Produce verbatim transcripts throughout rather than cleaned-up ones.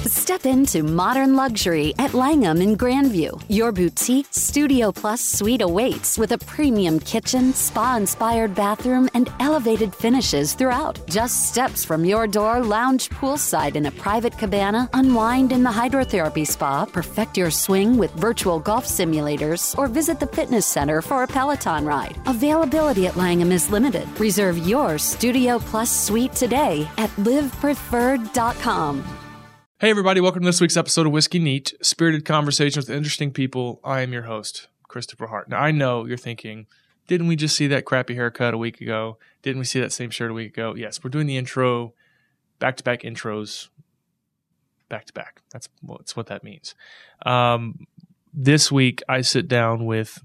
Step into modern luxury at Langham in Grandview. Your boutique Studio Plus suite awaits with a premium kitchen, spa-inspired bathroom, and elevated finishes throughout. Just steps from your door, lounge poolside in a private cabana, unwind in the hydrotherapy spa, perfect your swing with virtual golf simulators, or visit the fitness center for a Peloton ride. Availability at Langham is limited. Reserve your Studio Plus suite today at live preferred dot com. Hey everybody, welcome to this week's episode of Whiskey Neat, spirited conversations with interesting people. I am your host, Christopher Hart. Now I know you're thinking, didn't we just see that crappy haircut a week ago? Didn't we see that same shirt a week ago? Yes, we're doing the intro, back-to-back intros, back-to-back. That's, well, that's what that means. Um, this week I sit down with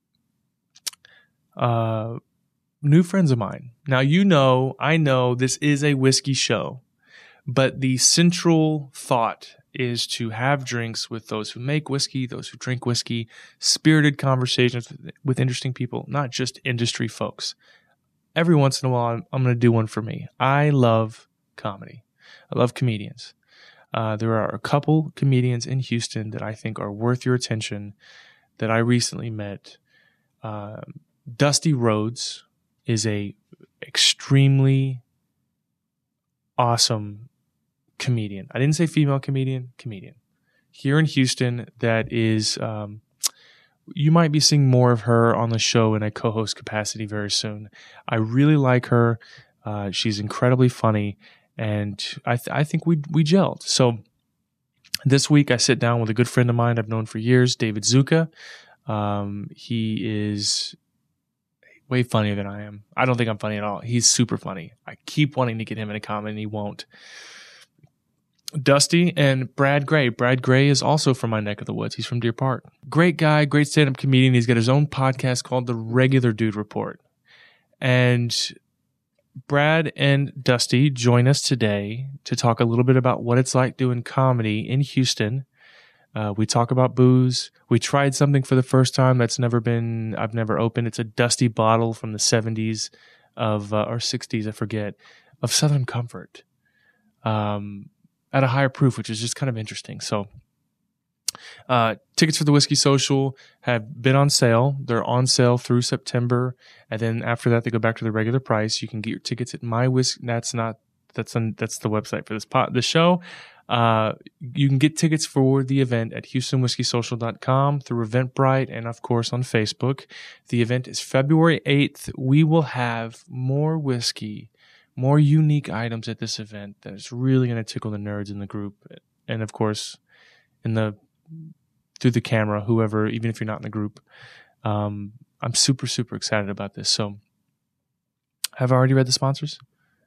uh, new friends of mine. Now you know, I know this is a whiskey show. But the central thought is to have drinks with those who make whiskey, those who drink whiskey, spirited conversations with, with interesting people, not just industry folks. Every once in a while, I'm, I'm going to do one for me. I love comedy. I love comedians. Uh, there are a couple comedians in Houston that I think are worth your attention that I recently met. Uh, Dusty Rhodes is a extremely awesome comedian. I didn't say female comedian, comedian. Here in Houston, that is, um, you might be seeing more of her on the show in a co-host capacity very soon. I really like her. Uh, she's incredibly funny, and I, th- I think we we gelled. So this week, I sit down with a good friend of mine I've known for years, David Zuka. Um, he is way funnier than I am. I don't think I'm funny at all. He's super funny. I keep wanting to get him in a comment, and he won't. Dusty and Brad Gray. Brad Gray is also from my neck of the woods. He's from Deer Park. Great guy, great stand-up comedian. He's got his own podcast called The Regular Dude Report. And Brad and Dusty join us today to talk a little bit about what it's like doing comedy in Houston. Uh, we talk about booze. We tried something for the first time that's never been, I've never opened. It's a Dusty bottle from the seventies of, uh, or sixties, I forget, of Southern Comfort. Um, at a higher proof, which is just kind of interesting. So uh, tickets for the Whiskey Social have been on sale. They're on sale through September. And then after that, they go back to the regular price. You can get your tickets at My Whiskey. That's not, that's on, that's the website for this pot, the show. Uh, you can get tickets for the event at houston whiskey social dot com through Eventbrite and of course on Facebook. The event is February eighth. We will have more whiskey, more unique items at this event that is really going to tickle the nerds in the group. And of course, in the through the camera, whoever, even if you're not in the group. Um, I'm super, super excited about this. So have I already read the sponsors?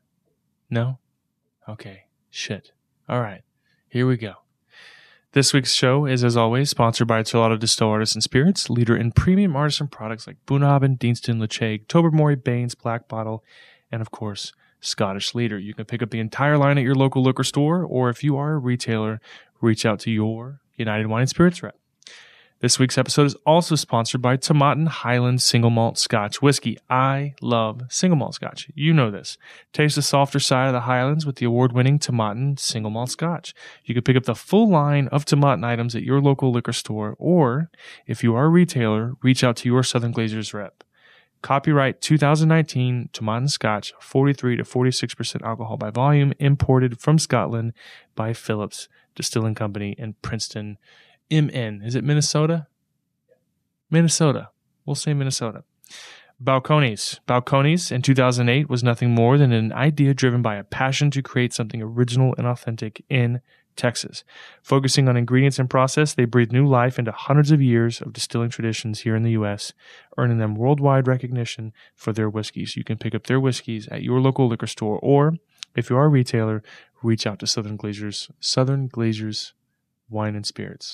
No? Okay. Shit. All right. Here we go. This week's show is, as always, sponsored by Terlato Distilled Artisan Spirits, leader in premium artisan products like Bunnahabhain, Deanston, Lechaig, Tobermory, Baines, Black Bottle, and of course, Scottish Leader. You can pick up the entire line at your local liquor store, or if you are a retailer, reach out to your United Wine and Spirits rep. This week's episode is also sponsored by Tomatin Highland Single Malt Scotch Whiskey. I love single malt Scotch. You know this. Taste the softer side of the Highlands with the award-winning Tomatin Single Malt Scotch. You can pick up the full line of Tomatin items at your local liquor store, or if you are a retailer, reach out to your Southern Glazers rep. Copyright two thousand nineteen Tomatin Scotch, forty-three to forty-six percent alcohol by volume, imported from Scotland by Phillips Distilling Company in Princeton, M N. Is it Minnesota? Minnesota. We'll say Minnesota. Balcones. Balcones in two thousand eight was nothing more than an idea driven by a passion to create something original and authentic in Texas. Focusing on ingredients and process, they breathed new life into hundreds of years of distilling traditions here in the U S, earning them worldwide recognition for their whiskeys. You can pick up their whiskeys at your local liquor store, or if you are a retailer, reach out to Southern Glazers, Southern Glazers Wine and Spirits.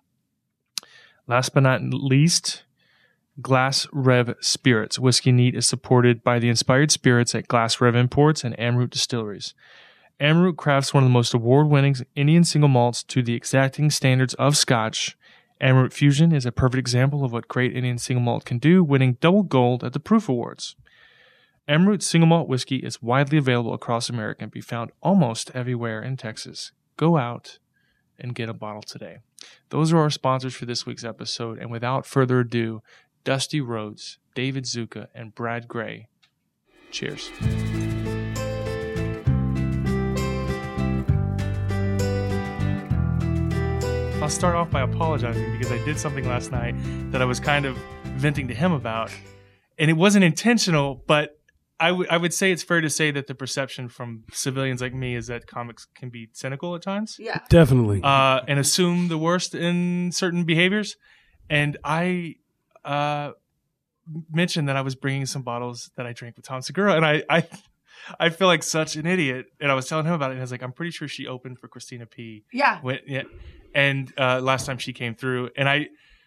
Last but not least, Glass Rev Spirits. Whiskey Neat is supported by the inspired spirits at Glass Rev Imports and Amroot Distilleries. Amroot crafts one of the most award-winning Indian single malts to the exacting standards of Scotch. Amroot Fusion is a perfect example of what great Indian single malt can do, winning double gold at the Proof Awards. Amroot single malt whiskey is widely available across America and can be found almost everywhere in Texas. Go out, and get a bottle today. Those are our sponsors for this week's episode. And without further ado, Dusty Rhodes, David Zuka, and Brad Gray. Cheers. I'll start off by apologizing because I did something last night that I was kind of venting to him about. And it wasn't intentional, but I, w- I would say it's fair to say that the perception from civilians like me is that comics can be cynical at times. Yeah. Definitely. Uh, and assume the worst in certain behaviors. And I uh, mentioned that I was bringing some bottles that I drank with Tom Segura. And I, I I feel like such an idiot. And I was telling him about it. And I was like, I'm pretty sure she opened for Christina P. Yeah. When, yeah. And uh, last time she came through. And I,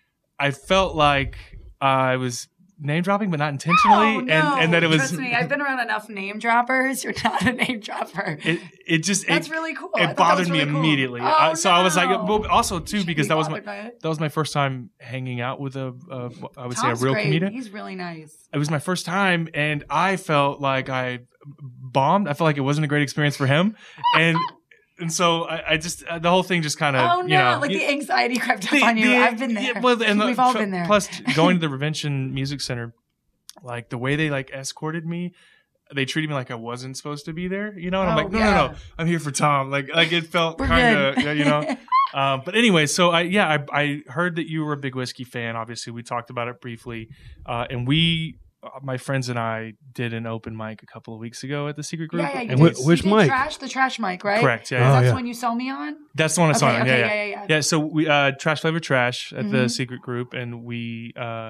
I felt like I was name dropping, but not intentionally, oh, no. and and that it was. Trust me, I've been around enough name droppers. You're not a name dropper. It it just that's it, really cool. It bothered me really cool. immediately. Oh, I, so no. I was like, well, also too Should because be that was my bothered that was my first time hanging out with a, a I would Tom's say a real great. comedian. He's really nice. It was my first time, and I felt like I bombed. I felt like it wasn't a great experience for him, and. And so I, I just uh, the whole thing just kind of oh no, you know, like you, the anxiety crept up the, on you. the, I've been there. Yeah, well, and We've the, all tr- been there. Plus, going to the Revention Music Center, like the way they like escorted me, they treated me like I wasn't supposed to be there. You know, and I'm Oh, like, no, yeah. no, no, I'm here for Tom. Like, like it felt We're kind of, good. you know. um, but anyway, so I yeah, I, I heard that you were a big whiskey fan. Obviously, we talked about it briefly, uh, and we. My friends and I did an open mic a couple of weeks ago at the Secret Group. Yeah, yeah. You And did, wh- which you did mic? Trash, the trash mic, right? Correct. Yeah, Oh, yeah. That's yeah. the one you saw me on. That's the one I saw. Okay, him. okay, yeah, yeah, yeah, yeah, yeah. Yeah, so we uh, Trash Flavor Trash at the Mhm. Secret Group, and we, uh,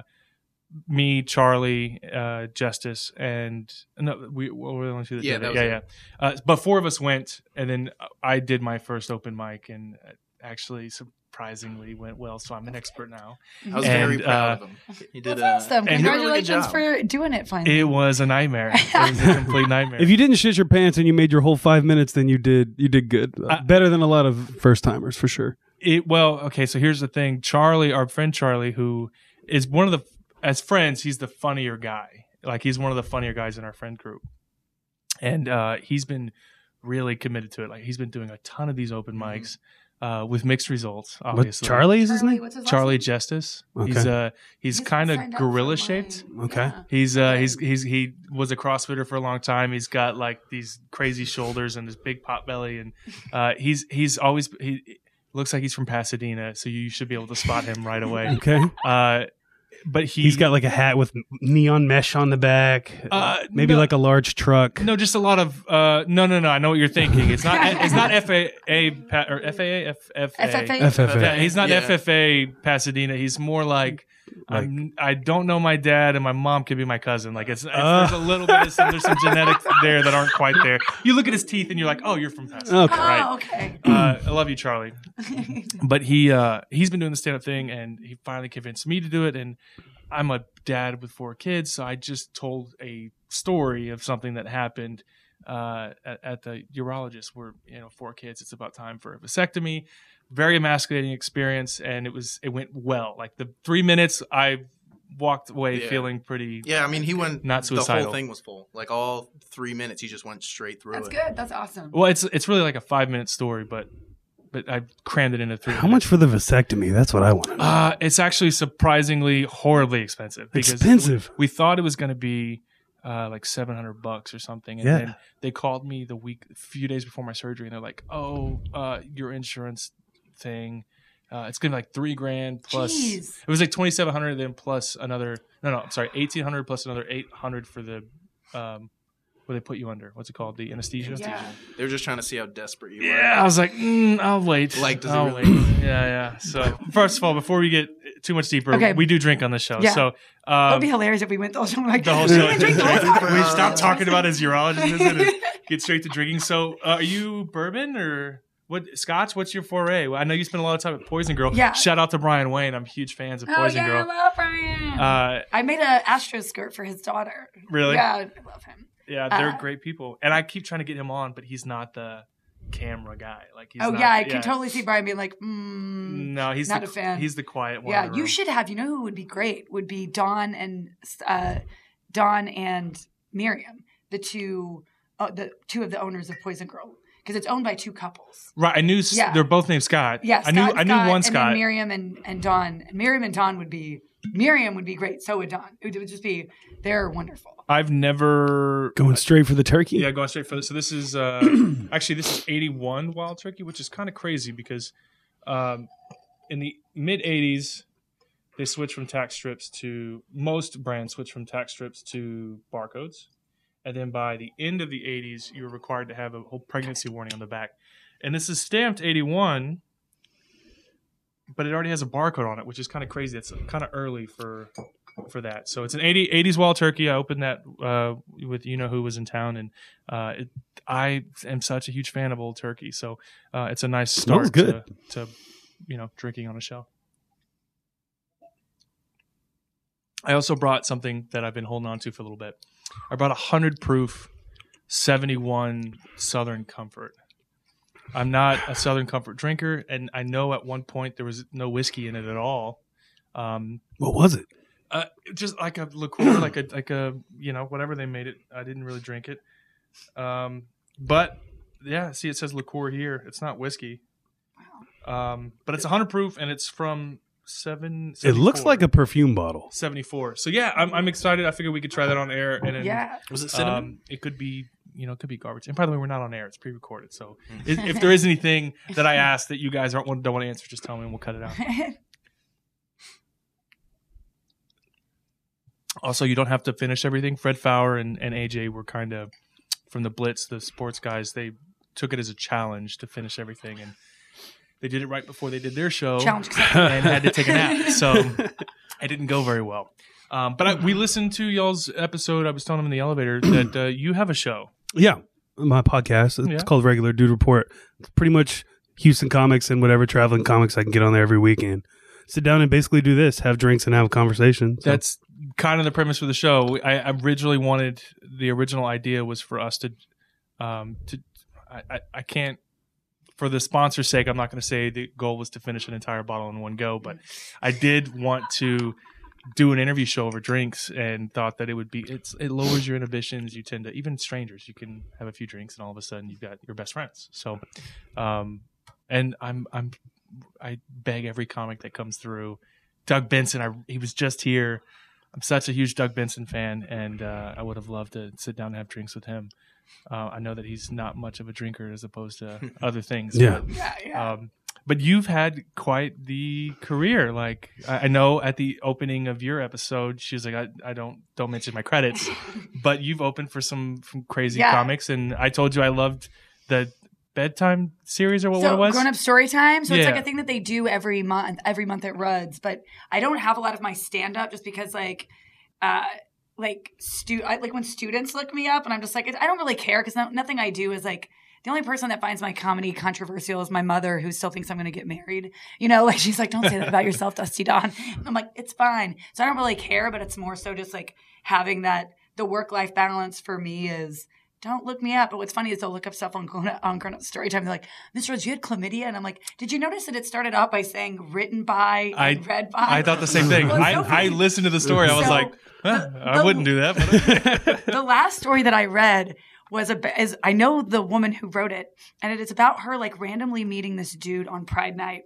me, Charlie, uh, Justice, and no, we well, we're the only two that Yeah, did that it. was Yeah, it. yeah. Uh, but four of us went, and then I did my first open mic, and it actually surprisingly went well. So I'm an expert now. I was And, very proud uh, of him. He did That's a, awesome. and- he did a really good Congratulations job. for doing it finally. It was a nightmare. It was a complete nightmare. If you didn't shit your pants and you made your whole five minutes, then you did you did good. Uh, I- Better than a lot of first timers for sure. It well, okay. So here's the thing: Charlie, our friend Charlie, who is one of the as friends, he's the funnier guy. Like he's one of the funnier guys in our friend group, and uh, he's been really committed to it. Like he's been doing a ton of these open mics uh, with mixed results. What Obviously, Charlie is his Charlie, name? what's his last Charlie name? Justice. Okay. He's uh he's, He's kind of signed up for gorilla mine. shaped. Okay. Yeah. He's uh he's he's he was a CrossFitter for a long time. He's got like these crazy shoulders and this big pot belly, and uh he's he's always he looks like he's from Pasadena, so you should be able to spot him right away. Okay. Uh, but he, He's got like a hat with neon mesh on the back. Uh, maybe no. like a large truck. no, just a lot of uh no no no. I know what you're thinking. It's not it's not F A A pa- or F A A F F A. F F A? F F A. Yeah, he's not Yeah. F F A Pasadena. He's more like. I'm, I don't know my dad, and my mom could be my cousin. Like it's, it's Uh. there's a little bit of some, there's some genetics there that aren't quite there. You look at his teeth, and you're like, oh, you're from Pasadena. Okay. Oh, Right. okay. Uh, I love you, Charlie. But he uh, he's been doing the stand up thing, and he finally convinced me to do it. And I'm a dad with four kids, so I just told a story of something that happened uh, at, at the urologist. Where you know, four kids, it's about time for a vasectomy. Very emasculating experience, and it was it went well. Like the three minutes, I walked away Yeah. feeling pretty. Yeah, I mean, he went. Not The suicidal. whole thing was full. Like all three minutes, he just went straight through That's it. good. That's awesome. Well, it's it's really like a five minute story, but but I crammed it into three. How much for the vasectomy? That's what I want to know. Uh, it's actually surprisingly horribly expensive. Because Expensive. We, we thought it was going to be uh, like seven hundred bucks or something. And Yeah. then they called me the week, a few days before my surgery, and they're like, oh, uh, your insurance thing. Uh, it's going to be like three grand plus. Jeez. It was like twenty-seven hundred then plus another, no, no, I'm sorry, eighteen hundred plus another eight hundred for the, um, what they put you under. What's it called? The anesthesia? Yeah. They were just trying to see how desperate you Yeah, I were. was like, mm, I'll wait. Like, does it I'll really- wait. Yeah, yeah. So, first of all, before we get too much deeper, Okay. we do drink on the show. Yeah. So, That'd um, be hilarious if we went the whole show like the whole "We show, didn't drink the whole time." we stopped talking about his urologist visit and get straight to drinking. So, uh, are you bourbon or what? Scotch? What's your foray? I know you spend a lot of time at Poison Girl. Yeah. Shout out to Brian Wayne. I'm huge fans of Oh Poison yeah, I Girl. love Brian. Uh, I made a Astro skirt for his daughter. Really? Yeah, I love him. yeah, they're uh, great people, and I keep trying to get him on, but he's not the camera guy. Like, he's oh not, yeah, I can totally see Brian being like, mm, No, he's not the, a fan. He's the quiet one. in yeah. the You room. should have. You know who would be great? Would be Dawn and uh, Dawn and Miriam, the two, uh, the two of the owners of Poison Girl. because it's owned by two couples. Right. I knew s- Yeah. they're both named Scott. Yeah, I knew Scott and I knew Scott, one and Scott. then Miriam and, and Dawn. And Miriam and Dawn would be Miriam would be great. So would Dawn. It would, it would just be they're wonderful. I've never Going straight for the turkey. Yeah, going straight for this. So this is uh, actually this is eighty-one Wild Turkey, which is kind of crazy because um, in the mid eighties they switched from tax strips to most brands switched from tax strips to barcodes, and then by the end of the eighties you were required to have a whole pregnancy warning on the back, and this is stamped eighty-one, but it already has a barcode on it, which is kind of crazy. It's kind of early for. for that. So it's an eighty, eighties Wild Turkey. I opened that uh, with you know who was in town, and uh, it, I am such a huge fan of Old Turkey. So uh, it's a nice start good. to, to you know drinking on a show. I also brought something that I've been holding on to for a little bit. I brought a hundred proof seventy-one Southern Comfort. I'm not a Southern Comfort drinker, and I know at one point there was no whiskey in it at all. Um, What was it? Uh, just like a liqueur, like a like a you know whatever they made it. I didn't really drink it, um, but yeah. See, it says liqueur here. It's not whiskey, um, but it's one hundred proof, and it's from seven. It looks like a perfume bottle. seventy-four. So yeah, I'm I'm excited. I figured we could try that on air, and then, Yeah. Was it cinnamon? um, it could be you know it could be garbage. And by the way, we're not on air; it's pre-recorded. So if, if there is anything that I ask that you guys aren't don't want to answer, just tell me, and we'll cut it out. Also, you don't have to finish everything. Fred Fowler and, and A J were kind of, from the Blitz, the sports guys, they took it as a challenge to finish everything. And they did it right before they did their show. Challenge accepted. And had to take a nap. So it didn't go very well. Um, but I, we listened to y'all's episode. I was telling them in the elevator that uh, you have a show. Yeah, my podcast. It's Yeah. called Regular Dude Report. It's pretty much Houston comics and whatever traveling comics I can get on there every weekend. Sit down and basically do this, have drinks and have a conversation. So. That's kind of the premise for the show. I originally wanted the original idea was for us to, um, to I, I, I can't for the sponsor's sake. I'm not going to say the goal was to finish an entire bottle in one go, but I did want to do an interview show over drinks and thought that it would be it's it lowers your inhibitions. You tend to even strangers. You can have a few drinks and all of a sudden you've got your best friends. So, um, and I'm I'm I beg every comic that comes through. Doug Benson, I, he was just here. I'm such a huge Doug Benson fan, and uh, I would have loved to sit down and have drinks with him. Uh, I know that he's not much of a drinker as opposed to other things. Yeah. But, Yeah, yeah. um, but you've had quite the career. Like I, I know at the opening of your episode, she was like, I, I don't don't mention my credits, but you've opened for some, some crazy Yeah. comics, and I told you I loved the bedtime series or what, so what it was. grown up story time. So it's Yeah. like a thing that they do every month, every month at Rudd's. But I don't have a lot of my stand up just because like, uh, like stu- I, like when students look me up and I'm just like, I don't really care because no, nothing I do is like. The only person that finds my comedy controversial is my mother, who still thinks I'm going to get married. You know, like she's like, "Don't say that about yourself, Dusty Dawn." And I'm like, "It's fine." So I don't really care, but it's more so just like having that. The work life balance for me is don't look me up. But what's funny is they'll look up stuff on Grown Up, on Grown Up Storytime. They're like, "Mister Rhodes, you had chlamydia," and I'm like, "Did you notice that it started out by saying written by I and read by?" I thought the same thing. Well, it's I, so I funny. listened to the story. I was So, like, huh, I the- wouldn't do that. But The last story that I read was a is I know the woman who wrote it, and it is about her like randomly meeting this dude on Pride Night.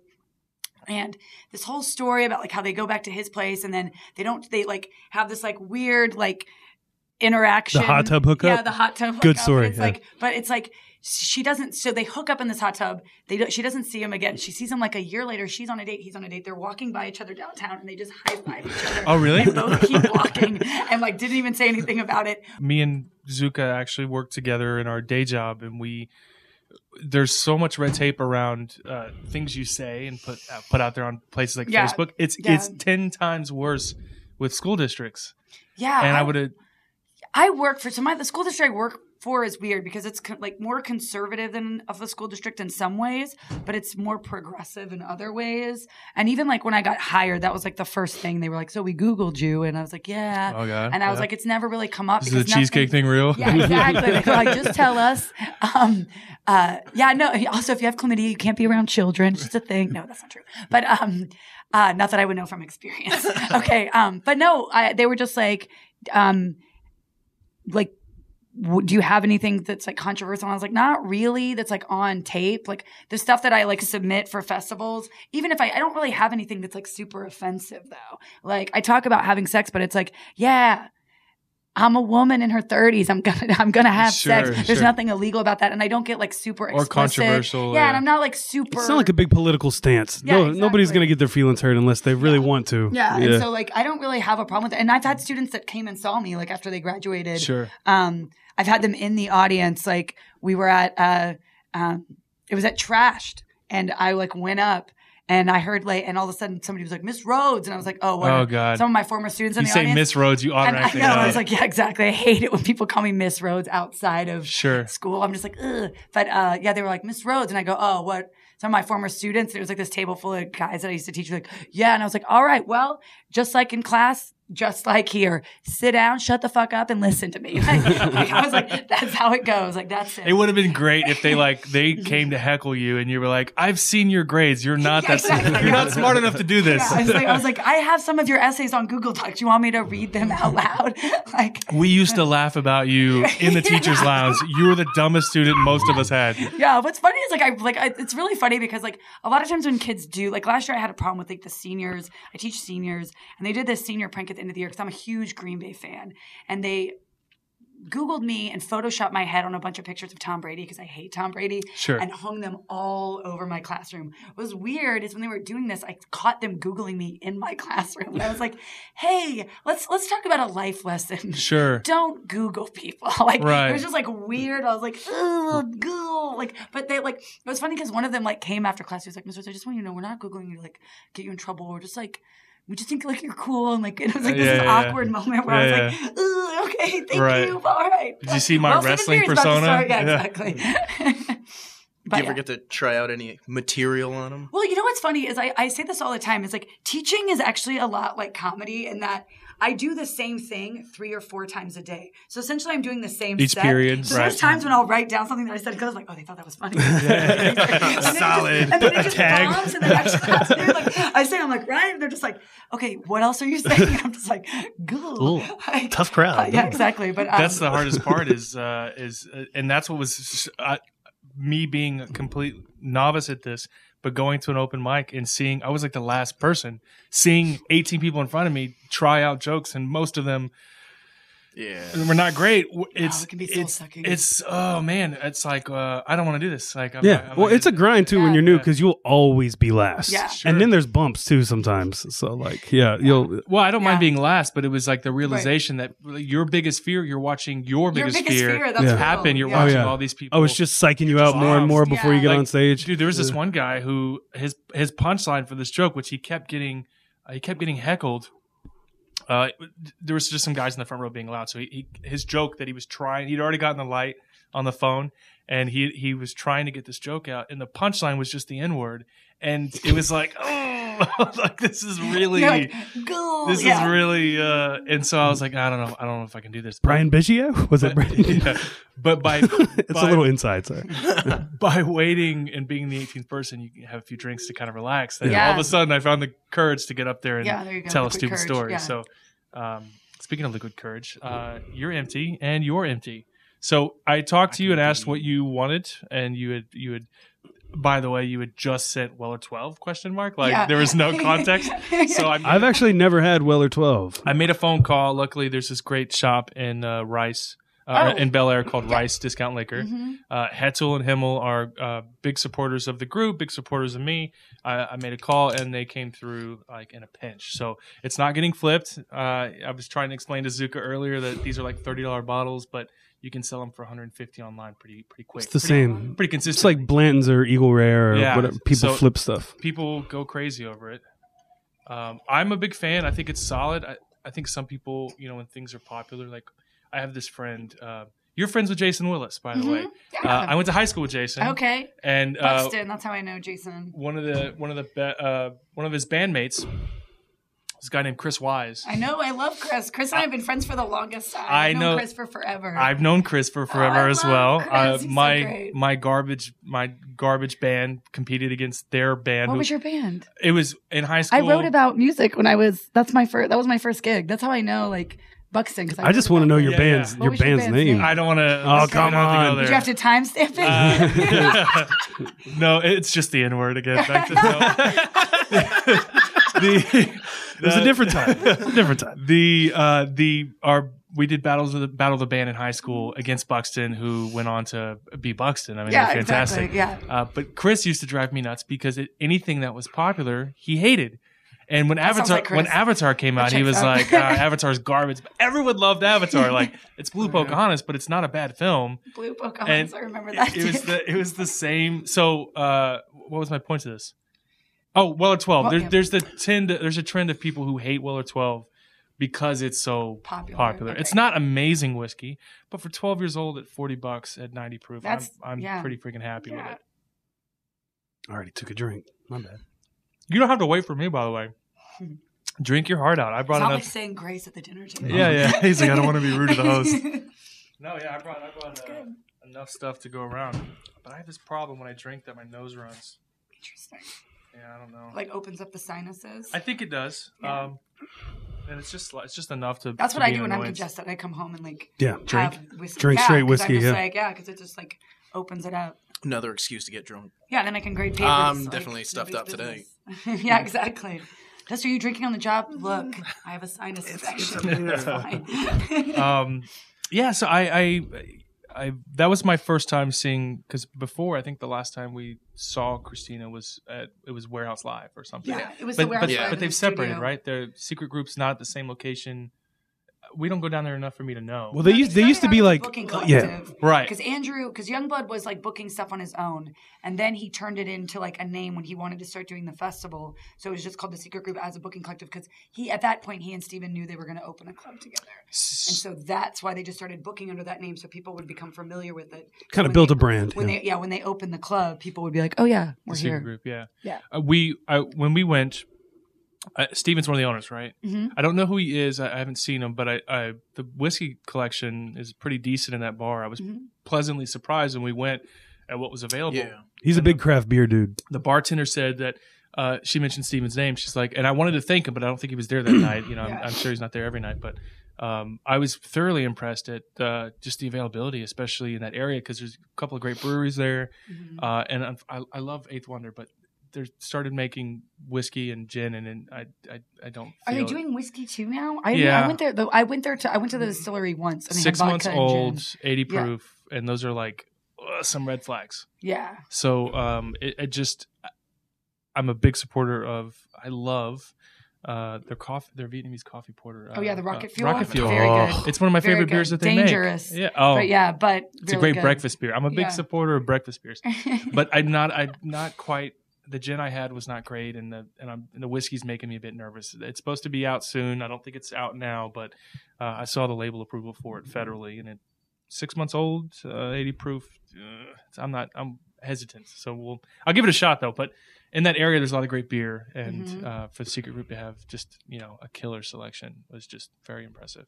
And this whole story about like how they go back to his place and then they don't they like have this like weird like interaction. The hot tub hookup? Yeah, the hot tub hookup. Good story, It's yeah. like but it's like she doesn't so they hook up in this hot tub. They don't, she doesn't see him again. She sees him like a year later. She's on a date, he's on a date. They're walking by each other downtown and they just high five each other. Oh, really? And both keep walking and like didn't even say anything about it. me and Zuka actually worked together in our day job, and we there's so much red tape around uh, things you say and put uh, put out there on places like Yeah. Facebook. It's Yeah. it's ten times worse with school districts, Yeah. and I would have. I work for so my the school district I work for is weird because it's co- like more conservative than of a school district in some ways, but it's more progressive in other ways. And even like when I got hired, that was like the first thing they were like, "So we Googled you," and I was like, "Yeah." Oh god! And I was yeah. like, "It's never really come up." Is the because cheesecake nothing- thing real? Yeah, exactly. They were like, "Just tell us." Um, uh, yeah, no. Also, if you have chlamydia, you can't be around children. It's just a thing. No, that's not true. But um, uh, not that I would know from experience. Okay. Um, but no, I, they were just like, um, like w- do you have anything that's like controversial? And I was like, not really. That's like on tape. Like the stuff that I like submit for festivals, even if I, I don't really have anything that's like super offensive though. Like I talk about having sex, but it's like, yeah, I'm a woman in her thirties. I'm gonna, I'm gonna have Sure, sex. There's sure. nothing illegal about that, and I don't get like super Or explicit. controversial, Yeah, yeah. and I'm not like super. It's not like a big political stance. Yeah, no, exactly. nobody's going to get their feelings hurt unless they really want to. Yeah, and so like I don't really have a problem with it. And I've had students that came and saw me like after they graduated. Sure. Um, I've had them in the audience. Like we were at, uh, um, it was at Trashed, and I like went up. And I heard like, and all of a sudden somebody was like, Miss Rhodes. And I was like, oh, what Oh, are God. some of my former students in You the say audience? Miss Rhodes, you And I automatically know, know. I was like, yeah, exactly. I hate it when people call me Miss Rhodes outside of Sure. school. I'm just like, ugh. But uh, yeah, they were like, Miss Rhodes. And I go, oh, what? Some of my former students, it was like this table full of guys that I used to teach. Like, yeah. And I was like, all right, well, just like in class, just like here, sit down, shut the fuck up, and listen to me. Like, like, I was like, that's how it goes. Like, that's it. It would have been great if they like they came to heckle you and you were like, "I've seen your grades. You're not Yeah, that exactly. you're not smart enough to do this." Yeah, I was like, I was like, I have some of your essays on Google Docs. You want me to read them out loud? Like, We used to laugh about you in the teachers' lounge. You were the dumbest student most of us had. yeah. What's funny is like, I like, I, it's really funny because like a lot of times when kids do, like last year I had a problem with like the seniors. I teach seniors, and they did this senior prank at the end of the year because I'm a huge Green Bay fan, and they Googled me and photoshopped my head on a bunch of pictures of Tom Brady because I hate Tom Brady. Sure. And hung them all over my classroom. What was weird is when they were doing this, I caught them Googling me in my classroom. And I was like, hey, let's let's talk about a life lesson. Sure. Don't Google people. Like Right. it was just like weird. I was like, oh, Google. Like, but they like it was funny because one of them like came after class. He was like, Mister I just want you to know we're not Googling you to like get you in trouble. We're just like we just think like you're cool, and like it was like Yeah, this yeah, awkward yeah. moment where Yeah, I was like, "Ugh, okay, thank Right. you, all right." Did you see my Well, Stephen wrestling Furier's about to persona? start. Yeah, Yeah. exactly. Do But, you ever yeah. get to try out any material on them? Well, you know what's funny is I, I say this all the time. It's like teaching is actually a lot like comedy in that I do the same thing three or four times a day. So essentially I'm doing the same Each set. period, So right. there's times when I'll write down something that I said and goes like, oh, they thought that was funny. And then it just- Solid. And then it just Tag. bombs in the next class. Dude. Like, I say, I'm like, right? And they're just like, okay, what else are you saying? And I'm just like, Google. Ooh, Like, tough crowd. uh, yeah, exactly. But um, That's the hardest part is uh, is uh, and that's what was uh, me being a complete novice at this, but going to an open mic and seeing I was like the last person seeing eighteen people in front of me try out jokes, and most of them Yeah. were not great. It's it can be it's soul-sucking. it's oh man, it's like uh, I don't want to do this. Like I'm Yeah, not- I'm well, not it's a gonna- grind too when Yeah. you're new Yeah. because you'll always be last. Yeah. Sure. And then there's bumps too sometimes. So like, yeah, you'll. Well, I don't mind Yeah. being last, but it was like the realization that your biggest fear, you're watching your your biggest, biggest fear, that's Yeah. real. happen. You're Yeah. watching Oh, yeah. all these people. I was just psyching you out more and more before you get Yeah. on stage. Dude, there was this one guy who his his punchline for this joke, which he kept getting, uh, he kept getting heckled. Uh, there was just some guys in the front row being loud. So he, he his joke that he was trying, he'd already gotten the light on the phone, and he he was trying to get this joke out, and the punchline was just the N word, and it was like, oh, like this is really. You're like, go. This yeah. is really, uh, and so I was like, I don't know, I don't know if I can do this. Brian Biggio? Was it but, Brian? yeah, but by It's by, a little inside, sorry. by waiting and being the eighteenth person, you can have a few drinks to kind of relax. Then Yeah. all of a sudden, I found the courage to get up there and Yeah, there you go. tell a Liquid stupid courage, story. yeah. So, um, speaking of liquid courage, uh, you're empty and you're empty. So I talked to you and asked what you wanted, and you had you had. By the way, you had just sent Weller twelve question mark. Like Yeah. there was no context. So I I've actually never had Weller twelve. I made a phone call. Luckily, there's this great shop in uh, Rice, uh, Oh. in Bel Air called Rice Discount Liquor. Mhm. Uh, Hetzel and Himmel are uh, big supporters of the group, big supporters of me. I, I made a call, and they came through like in a pinch. So it's not getting flipped. Uh, I was trying to explain to Zuka earlier that these are like thirty dollars bottles, but you can sell them for one hundred fifty dollars online pretty pretty quick. It's the pretty, same. Pretty consistent. It's like Blanton's or Eagle Rare or Yeah. whatever. People So- flip stuff. people go crazy over it. Um, I'm a big fan. I think it's solid. I, I think some people, you know, when things are popular, like I have this friend. Uh, you're friends with Jason Willis, by the Mhm. way. Yeah. Uh, I went to high school with Jason. Okay. And uh, Buxton, that's how I know Jason. one of the one of the be- uh, one of his bandmates, this guy named Chris Wise. I know, I love Chris. Chris and I have been friends for the longest time. I I've known know- Chris for forever. I've known Chris for forever Oh, I as love well. Chris. Uh, He's so my great. my garbage my garbage band competed against their band. What who- was your band? It was in high school. I wrote about music when I was. That's my first. That was my first gig. That's how I know like Buxton. Because I just want to know your Yeah, band's yeah. What your was your band's band's name. name? I don't want to. Oh, come on. Did you have to timestamp it? Uh, no, it's just the N word again. Back to the, the, It was a different time. It was a different time. the uh, the our we did battles of the battle of the band in high school against Buxton, who went on to be Buxton. I mean, Yeah, they're fantastic. exactly, yeah. Uh, but Chris used to drive me nuts because it, anything that was popular, he hated. And when sounds Avatar like Chris. when Avatar came out, he checks was out. like, uh, "Avatar's garbage." But everyone loved Avatar. Like it's Blue Pocahontas, but it's not a bad film. Blue Pocahontas. And I remember that. It was too. the it was the same. So, uh, what was my point to this? Oh, Weller twelve. Well, there's yeah. there's the trend. There's a trend of people who hate Weller twelve because it's so Popular, popular. okay. It's not amazing whiskey, but for twelve years old at forty bucks at ninety proof, That's- I'm, I'm yeah. pretty freaking happy Yeah. with it. I already took a drink. My bad. You don't have to wait for me, by the way. Drink your heart out. I It's brought not enough. like saying grace at the dinner table. Yeah, yeah. He's like, I don't want to be rude to the host. No, yeah, I brought, I brought uh, enough stuff to go around. But I have this problem when I drink that my nose runs. Interesting. Yeah, I don't know. Like opens up the sinuses. I think it does. Yeah. Um, and it's just it's just enough to. That's to what I be do an when I'm annoyance. congested. I come home and like Yeah. have whiskey. Drink yeah, straight 'cause whiskey, I'm just yeah. like, yeah, because it just like opens it up. Another excuse to get drunk. Yeah, then I can grade papers. I'm like, definitely stuffed nobody's up today. business. Yeah, exactly. Dust, are you drinking on the job? Look, I have a sinus infection. It's fine. um, yeah. So I, I, I, that was my first time seeing because before I think the last time we saw Christina was at it was Warehouse Live or something. Yeah, it was But the warehouse but, live but in they've the separated, studio. right? Their secret group's not at the same location. We don't go down there enough for me to know. Well, they No, used they started used to out be as a like booking yeah. collective. Right. Because Andrew, because Youngblood was like booking stuff on his own, and then he turned it into like a name when he wanted to start doing the festival. So it was just called the Secret Group as a booking collective because he at that point he and Steven knew they were going to open a club together, and so that's why they just started booking under that name so people would become familiar with it. Kind So of when built they- a brand. When yeah. they yeah when they opened the club, people would be like, oh yeah, we're the secret here. group, yeah. Yeah. Uh, we I, when we went, uh, Steven's one of the owners, right? Mhm. I don't know who he is. I, I haven't seen him, but I, I the whiskey collection is pretty decent in that bar. I was Mhm. pleasantly surprised when we went at what was available. Yeah. He's a big craft beer dude. The bartender said that uh, she mentioned Steven's name. She's like, and I wanted to thank him, but I don't think he was there that night. You know, Yeah. I'm, I'm sure he's not there every night, but um, I was thoroughly impressed at uh, just the availability, especially in that area, because there's a couple of great breweries there, Mhm. uh, and I, I, I love Eighth Wonder, but they started making whiskey and gin, and, and I, I, I don't. Are they feel it. doing whiskey too now? I, Yeah. I went there. Though I went there to. I went to the distillery once. And they Six had months vodka and old, gin. eighty Yeah. proof, and those are like uh, some red flags. Yeah. So um, it, it just, I'm a big supporter of. I love uh, their coffee, their Vietnamese coffee porter. Oh yeah, uh, the Rocket uh, Fuel. Rocket Fuel. Very Oh. good. It's one of my Very favorite good. beers that they Dangerous. make. Yeah. Oh, But yeah, but it's a really great good. breakfast beer. I'm a big Yeah. supporter of breakfast beers, but I'm not. I'm not quite. The gin I had was not great, and the and, I'm, and the whiskey's making me a bit nervous. It's supposed to be out soon. I don't think it's out now, but uh, I saw the label approval for it federally, and it's six months old, uh, eighty proof. Uh, I'm not. I'm hesitant, so we'll. I'll give it a shot though. But in that area, there's a lot of great beer, and Mhm. uh, for the secret group to have just you know a killer selection was just very impressive.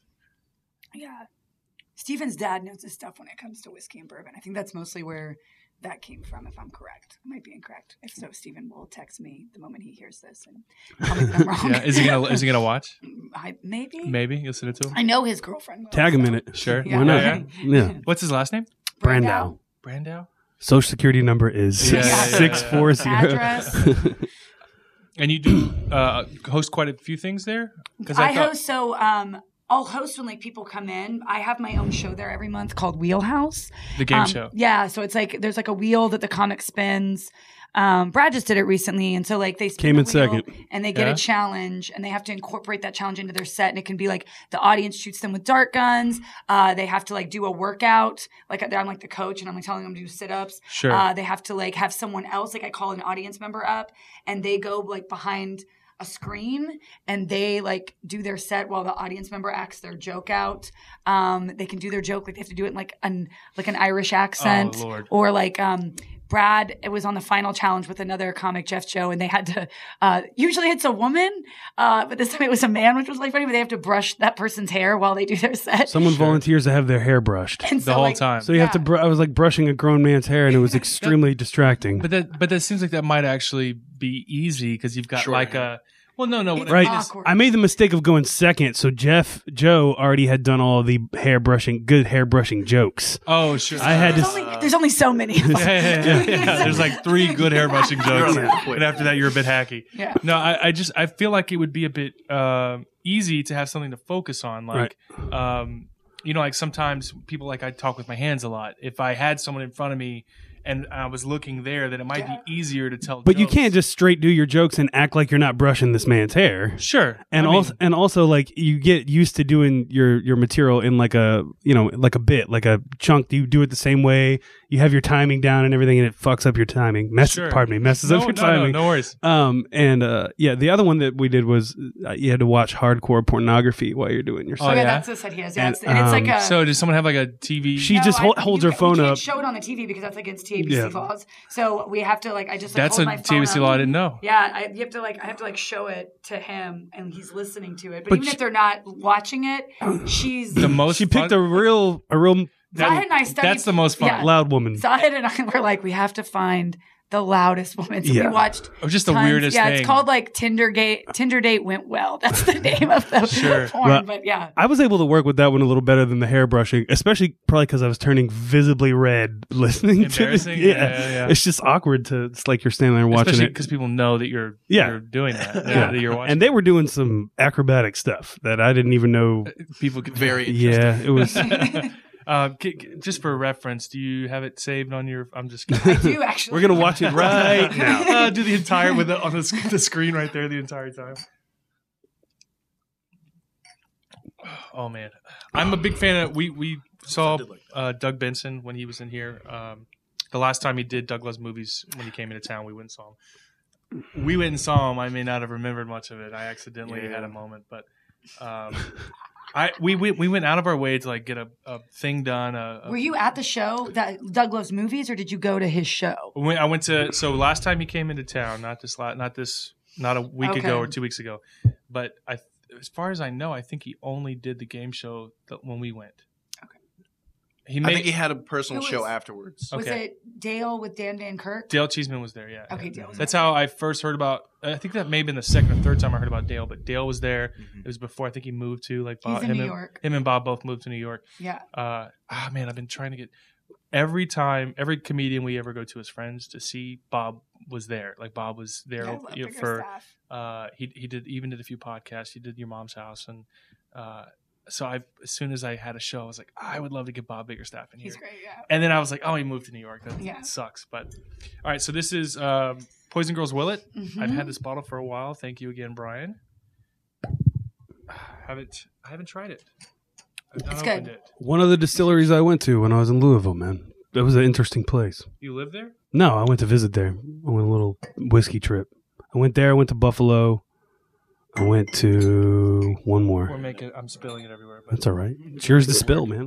Yeah. Steven's dad knows his stuff when it comes to whiskey and bourbon. I think that's mostly where that came from, if I'm correct. I might be incorrect. If so, Steven will text me the moment he hears this and tell me that I'm wrong. Yeah, is he gonna is he gonna watch? I, maybe? Maybe you'll send it to him. I know his girlfriend will. Tag him so. in it. Sure. Yeah. Why not? Yeah. Yeah. What's his last name? Brandau. Brandau. Social security number is Yeah, yeah, yeah, yeah. six four zero. Address. And you do uh, host quite a few things there? Because I, thought- host so um I'll host when like people come in. I have my own show there every month called Wheelhouse. the game Um, show. Yeah, so it's like there's like a wheel that the comic spins. Um, Brad just did it recently, and so like they spin Came the in wheel second. and they get Yeah. a challenge, and they have to incorporate that challenge into their set. And it can be like the audience shoots them with dart guns. Uh, they have to like do a workout. Like I'm like the coach, and I'm like telling them to do sit ups. Sure. Uh, they have to like have someone else. Like I call an audience member up, and they go like behind a screen and they like do their set while the audience member acts their joke out. Um, they can do their joke like they have to do it in like an like an Irish accent, Oh, Lord. or like um, Brad. It was on the final challenge with another comic, Jeff Joe, and they had to. Uh, usually it's a woman, uh, but this time it was a man, which was like funny. But they have to brush that person's hair while they do their set. Someone Sure. volunteers to have their hair brushed. and the so, whole like, time. So you have to. Yeah. Br- I was like brushing a grown man's hair, and it was extremely distracting. But that but that seems like that might actually be easy because you've got Short like hair. a Well, no, no. What It's I mean Right. is- awkward. I made the mistake of going second, so Jeff Joe already had done all the hair brushing, good hair brushing jokes. oh, sure. I had to. There's only, there's only so many. Of Yeah, them. yeah, yeah, yeah. There's like three good hair brushing jokes, You're quick. and after that, you're a bit hacky. Yeah. No, I, I just I feel like it would be a bit um easy to have something to focus on, like, um, you know, like sometimes people like I talk with my hands a lot. If I had someone in front of me and I was looking there, then it might Yeah. be easier to tell. But you jokes. can't just straight do your jokes and act like you're not brushing this man's hair. Sure, And I mean, also, and also, like you get used to doing your your material in like a you know like a bit, like a chunk. You do it the same way. You have your timing down and everything, and it fucks up your timing. Mess, Sure. pardon me, messes no, up your no, timing. no, no worries. Um, and uh, yeah, the other one that we did was uh, you had to watch hardcore pornography while you're doing your. Oh, Oh, yeah, yeah? that's the set he has. Yeah, And, it's, and it's like um, a. So does someone have like a T V? She No, just I- hol- holds you her ca- phone we up. can't show it on the T V because that's against T A B C Yeah. laws. So we have to like I just like, That's hold a my T phone A B C up. law I didn't know. Yeah, I, you have to like I have to like show it to him and he's listening to it. But, But even she- if they're not watching it, she's The most She picked fun- a real a real Zahid and I studied. That's the most fun. Yeah. loud woman. Zahid and I were like, we have to find the loudest woman. So Yeah. we watched. Or just the tons- weirdest Yeah, thing. it's called like Tinder Gate. Tinder Date Went Well. That's the name of the Sure. porn. Well, but yeah. I was able to work with that one a little better than the hair brushing, especially probably because I was turning visibly red listening to it. Embarrassing? Yeah. Yeah, yeah, yeah. It's just awkward to. It's like you're standing there watching Especially it. because people know that you're Yeah. you're doing that. Yeah. That you're watching. And they were doing some acrobatic stuff that I didn't even know. people could Very interesting. Yeah, it was. Uh, g- g- just for reference, do you have it saved on your? I'm just I kidding. do actually. We're gonna watch it right now. uh, do the entire with the, on the, sc- the screen right there the entire time. Oh man, I'm a big fan of. We we saw Sounded like that. uh, Doug Benson when he was in here. Um, the last time he did Doug Loves Movies when he came into town, we went and saw him. We went and saw him. I may not have remembered much of it. I accidentally Yeah. had a moment, but um, I we, we we went out of our way to like get a, a thing done. A, a Were you at the show that Doug Loves Movies, or did you go to his show? When I went to so last time he came into town, not this la- not this not a week Okay. ago or two weeks ago, but I as far as I know, I think he only did the game show that when we went. Okay. He I made think he had a personal Who show was- afterwards. Was Okay. it Dale with Dan Van Kirk? Dale Cheeseman was there. Yeah. Okay, Dale was That's there. how I first heard about. I think that may have been the second or third time I heard about Dale, but Dale was there. Mhm. It was before I think he moved to like He's Bob, in him New and, York. Him and Bob both moved to New York. Yeah. Uh, ah man, I've been trying to get every time every comedian we ever go to as friends to see Bob was there. Like Bob was there Yeah, I love you know, bigger for. staff. Uh, he he did even did a few podcasts. He did Your Mom's House, and uh, so I as soon as I had a show, I was like, I would love to get Bob Biggerstaff in here. He's great, yeah. And then I was like, oh, he moved to New York. That Yeah. sucks. But all right, so this is um, Poison Girls Will It. Mhm. I've had this bottle for a while. Thank you again, Brian. Haven't I haven't tried it. I've not It's opened good. it. One of the distilleries I went to when I was in Louisville, man. That was an interesting place. You live there? No, I went to visit there. I went on a little whiskey trip. I went there. I went to Buffalo. I went to one We're more. making. I'm spilling it everywhere. But That's all right. It's yours to spill, man.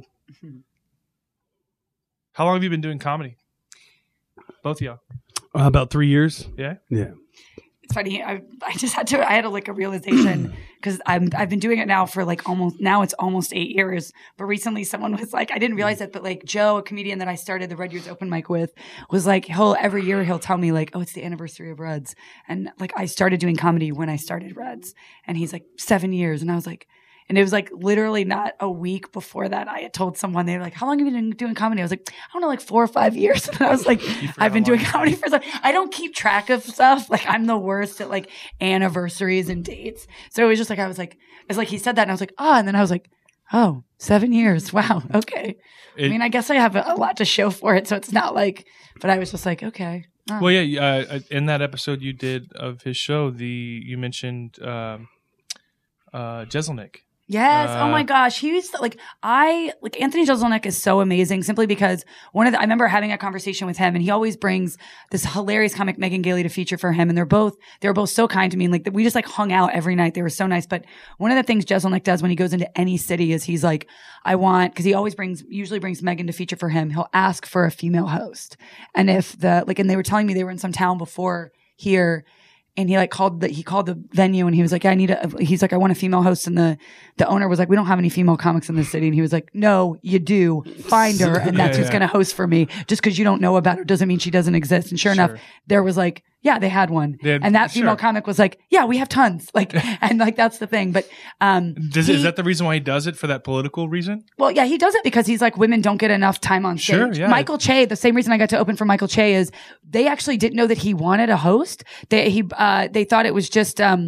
how long have you been doing comedy? Both of y'all. Uh, about three years. Yeah. Yeah. It's funny. I I just had to. I had a, like a realization because I'm I've been doing it now for like almost now it's almost eight years. But recently, someone was like, I didn't realize it, but like Joe, a comedian that I started the Red Years open mic with, was like, he'll every year he'll tell me like, oh, it's the anniversary of Reds, and like I started doing comedy when I started Reds, and he's like seven years, and I was like. And it was like literally not a week before that I had told someone, they were like, how long have you been doing comedy? I was like, I don't know, like four or five years. And I was like, I've been how doing long. comedy for so I don't keep track of stuff. Like I'm the worst at like anniversaries and dates. So it was just like, I was like, it's like he said that and I was like, oh, and then I was like, oh, seven years. Wow. Okay. It- I mean, I guess I have a, a lot to show for it. So it's not like, but I was just like, okay. Oh. Well, yeah. Uh, in that episode you did of his show, the you mentioned um, uh, Jeselnik. Yes. Uh, oh my gosh. He used to, like I like Anthony Jeselnik is so amazing simply because one of the I remember having a conversation with him and he always brings this hilarious comic Megan Gailey to feature for him and they're both they were both so kind to me and like we just like hung out every night. They were so nice. But one of the things Jeselnik does when he goes into any city is he's like, I want because he always brings usually brings Megan to feature for him. He'll ask for a female host. And if the like and they were telling me they were in some town before here. And he like called the, he called the venue and he was like, I need a, he's like, I want a female host. And the, the owner was like, we don't have any female comics in the city. And he was like, no, you do. Find her. And that's Yeah, who's yeah. going to host for me. Just because you don't know about her doesn't mean she doesn't exist. And sure, enough, Sure. there was like, Yeah, they had one. They had- and that female sure. comic was like, yeah, we have tons. Like, and like, that's the thing. But, um, Does, he- is that the reason why he does it, for that political reason? well, yeah, he does it because he's like, women don't get enough time on stage. Sure, yeah. Michael Che, the same reason I got to open for Michael Che is they actually didn't know that he wanted a host. They, he, uh, they thought it was just, um,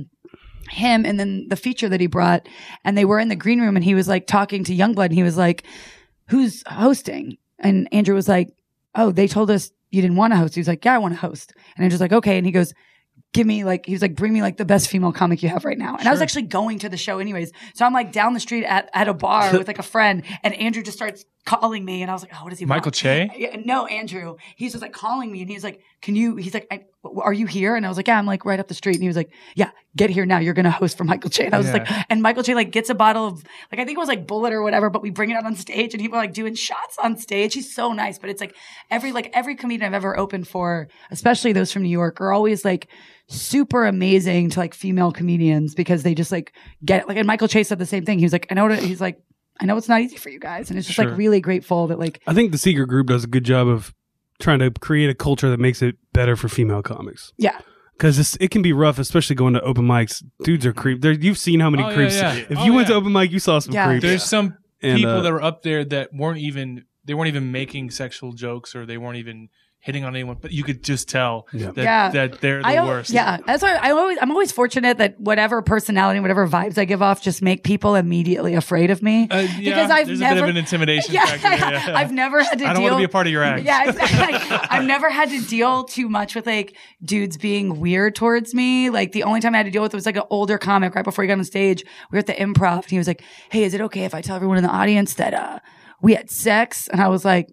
him and then the feature that he brought. And they were in the green room and he was like talking to Youngblood and he was like, who's hosting? And Andrew was like, oh, they told us you didn't want to host. He was like, yeah, I want to host. And Andrew's like, okay. And he goes, give me like, he was like, bring me like the best female comic you have right now. And I was actually going to the show anyways. So I'm like down the street at, at a bar with like a friend and Andrew just starts calling me. And I was like, oh, what does he want? Michael Che? Yeah, no, Andrew. He's just like calling me and he's like, can you, he's like, I, are you here? And I was like, yeah, I'm like right up the street. And he was like, yeah, get here now. You're going to host for Michael Che. And I was Yeah. like, and Michael Che like gets a bottle of, like, I think it was like Bullet or whatever, but we bring it out on stage and people are like doing shots on stage. He's so nice. But it's like every, like every comedian I've ever opened for, especially those from New York, are always like super amazing to like female comedians because they just like get it. Like, and Michael Che said the same thing. He was like, I know what, he's like, I know it's not easy for you guys. And it's just Sure. like really grateful that like, I think the Secret Group does a good job of trying to create a culture that makes it better for female comics. yeah. Because it can be rough, especially going to open mics. Dudes are creep. There, you've seen how many Oh, yeah, creeps. yeah. If Oh, you went yeah. to open mic, you saw some Yeah. creeps. There's some And, people uh, that were up there that weren't even they weren't even making sexual jokes or they weren't even hitting on anyone, but you could just tell Yeah. that, Yeah. that they're the I al- worst. Yeah, that's why I always I'm always fortunate that whatever personality, whatever vibes I give off, just make people immediately afraid of me. Uh, yeah, because I've there's never, a bit of an intimidation yeah, factor there, yeah. I've never had to I don't deal. want to be a part of your act. Yeah, exactly. I've never had to deal too much with like dudes being weird towards me. Like the only time I had to deal with it was like an older comic right before he got on stage. We were at the Improv, and he was like, "Hey, is it okay if I tell everyone in the audience that uh we had sex?" And I was like,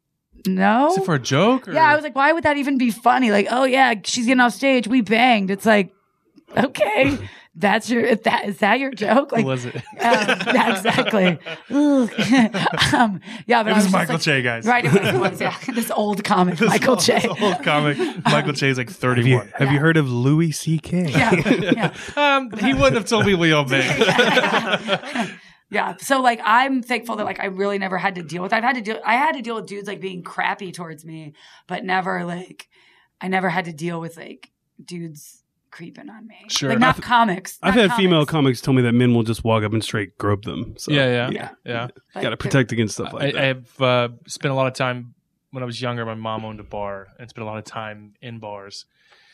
"No." Is it for a joke? Or? Yeah, I was like, why would that even be funny? Like, oh yeah, she's getting off stage, we banged. It's like, okay, that's your if that is that your joke? Like, Who was it? um, yeah, exactly. Ugh. um, yeah, but It I was just Michael like, Che, guys. Right, it was, it was yeah, this old comic, Michael Che. This old comic. Michael Che is like have you, thirty-one. have you heard of Louis C K? Yeah, yeah. Um, he wouldn't have told people you'll bang. Yeah. So like I'm thankful that like I really never had to deal with I've had to deal I had to deal with dudes like being crappy towards me, but never like I never had to deal with like dudes creeping on me. Sure. Like not I've- comics. I've not had female comics. comics tell me that men will just walk up and straight grope them. So, Yeah, yeah, Yeah. yeah. Like, Got to protect against stuff I, like I that. have uh, spent a lot of time when I was younger. My mom owned a bar and spent a lot of time in bars.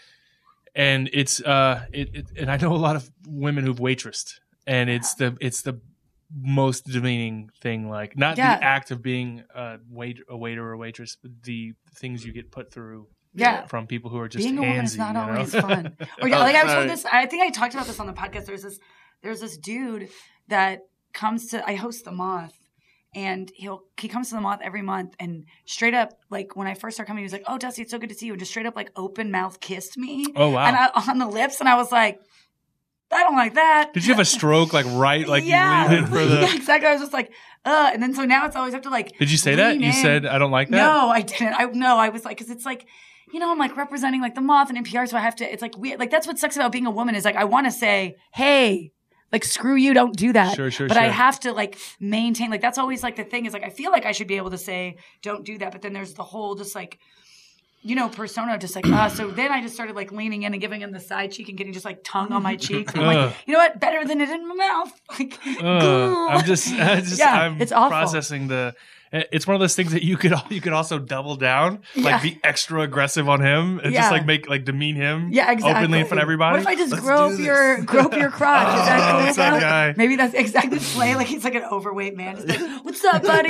And it's uh, it, it and I know a lot of women who've waitressed, and it's the it's the most demeaning thing. Like not Yeah. the act of being a wait a waiter or a waitress, but the things you get put through. Yeah. From people who are just Being a woman is handsy, not you know? always fun. Or yeah, like I was sorry. told this. I think I talked about this on the podcast. There's this. There's this dude that comes to. I host the Moth, and he'll he comes to the Moth every month, and straight up like when I first started coming, he was like, "Oh, Dusty, it's so good to see you," and just straight up like open mouth kissed me. Oh, wow. And I, on the lips, and I was like, I don't like that. Did you have a stroke like right like yeah, you leaned in for the? yeah, exactly. I was just like, uh, and then so now it's always have to like. Did you say that? lean You in. said I don't like that. No, I didn't. I no, I was like, because it's like, you know, I'm like representing like the Moth and N P R, so I have to. It's like weird. Like that's what sucks about being a woman is like I want to say, hey, like screw you, don't do that. Sure, sure, But I sure. have to like maintain. Like that's always like the thing is like I feel like I should be able to say, don't do that. But then there's the whole just like. You know, persona just like, ah, so then I just started like leaning in and giving him the side cheek and getting just like tongue on my cheek. I'm Ugh. like, you know what? Better than it in my mouth. Like, Uh, I'm just, I just Yeah, I'm it's awful. processing the. It's one of those things that you could you could also double down, Yeah. like be extra aggressive on him, and Yeah. just like make like demean him, yeah, exactly. openly in front of everybody. What if I just Let's grope do your this. grope your crotch? Is that Oh, cool? what's up, guy? Maybe that's exactly play. Like he's like an overweight man. Just like, what's up, buddy?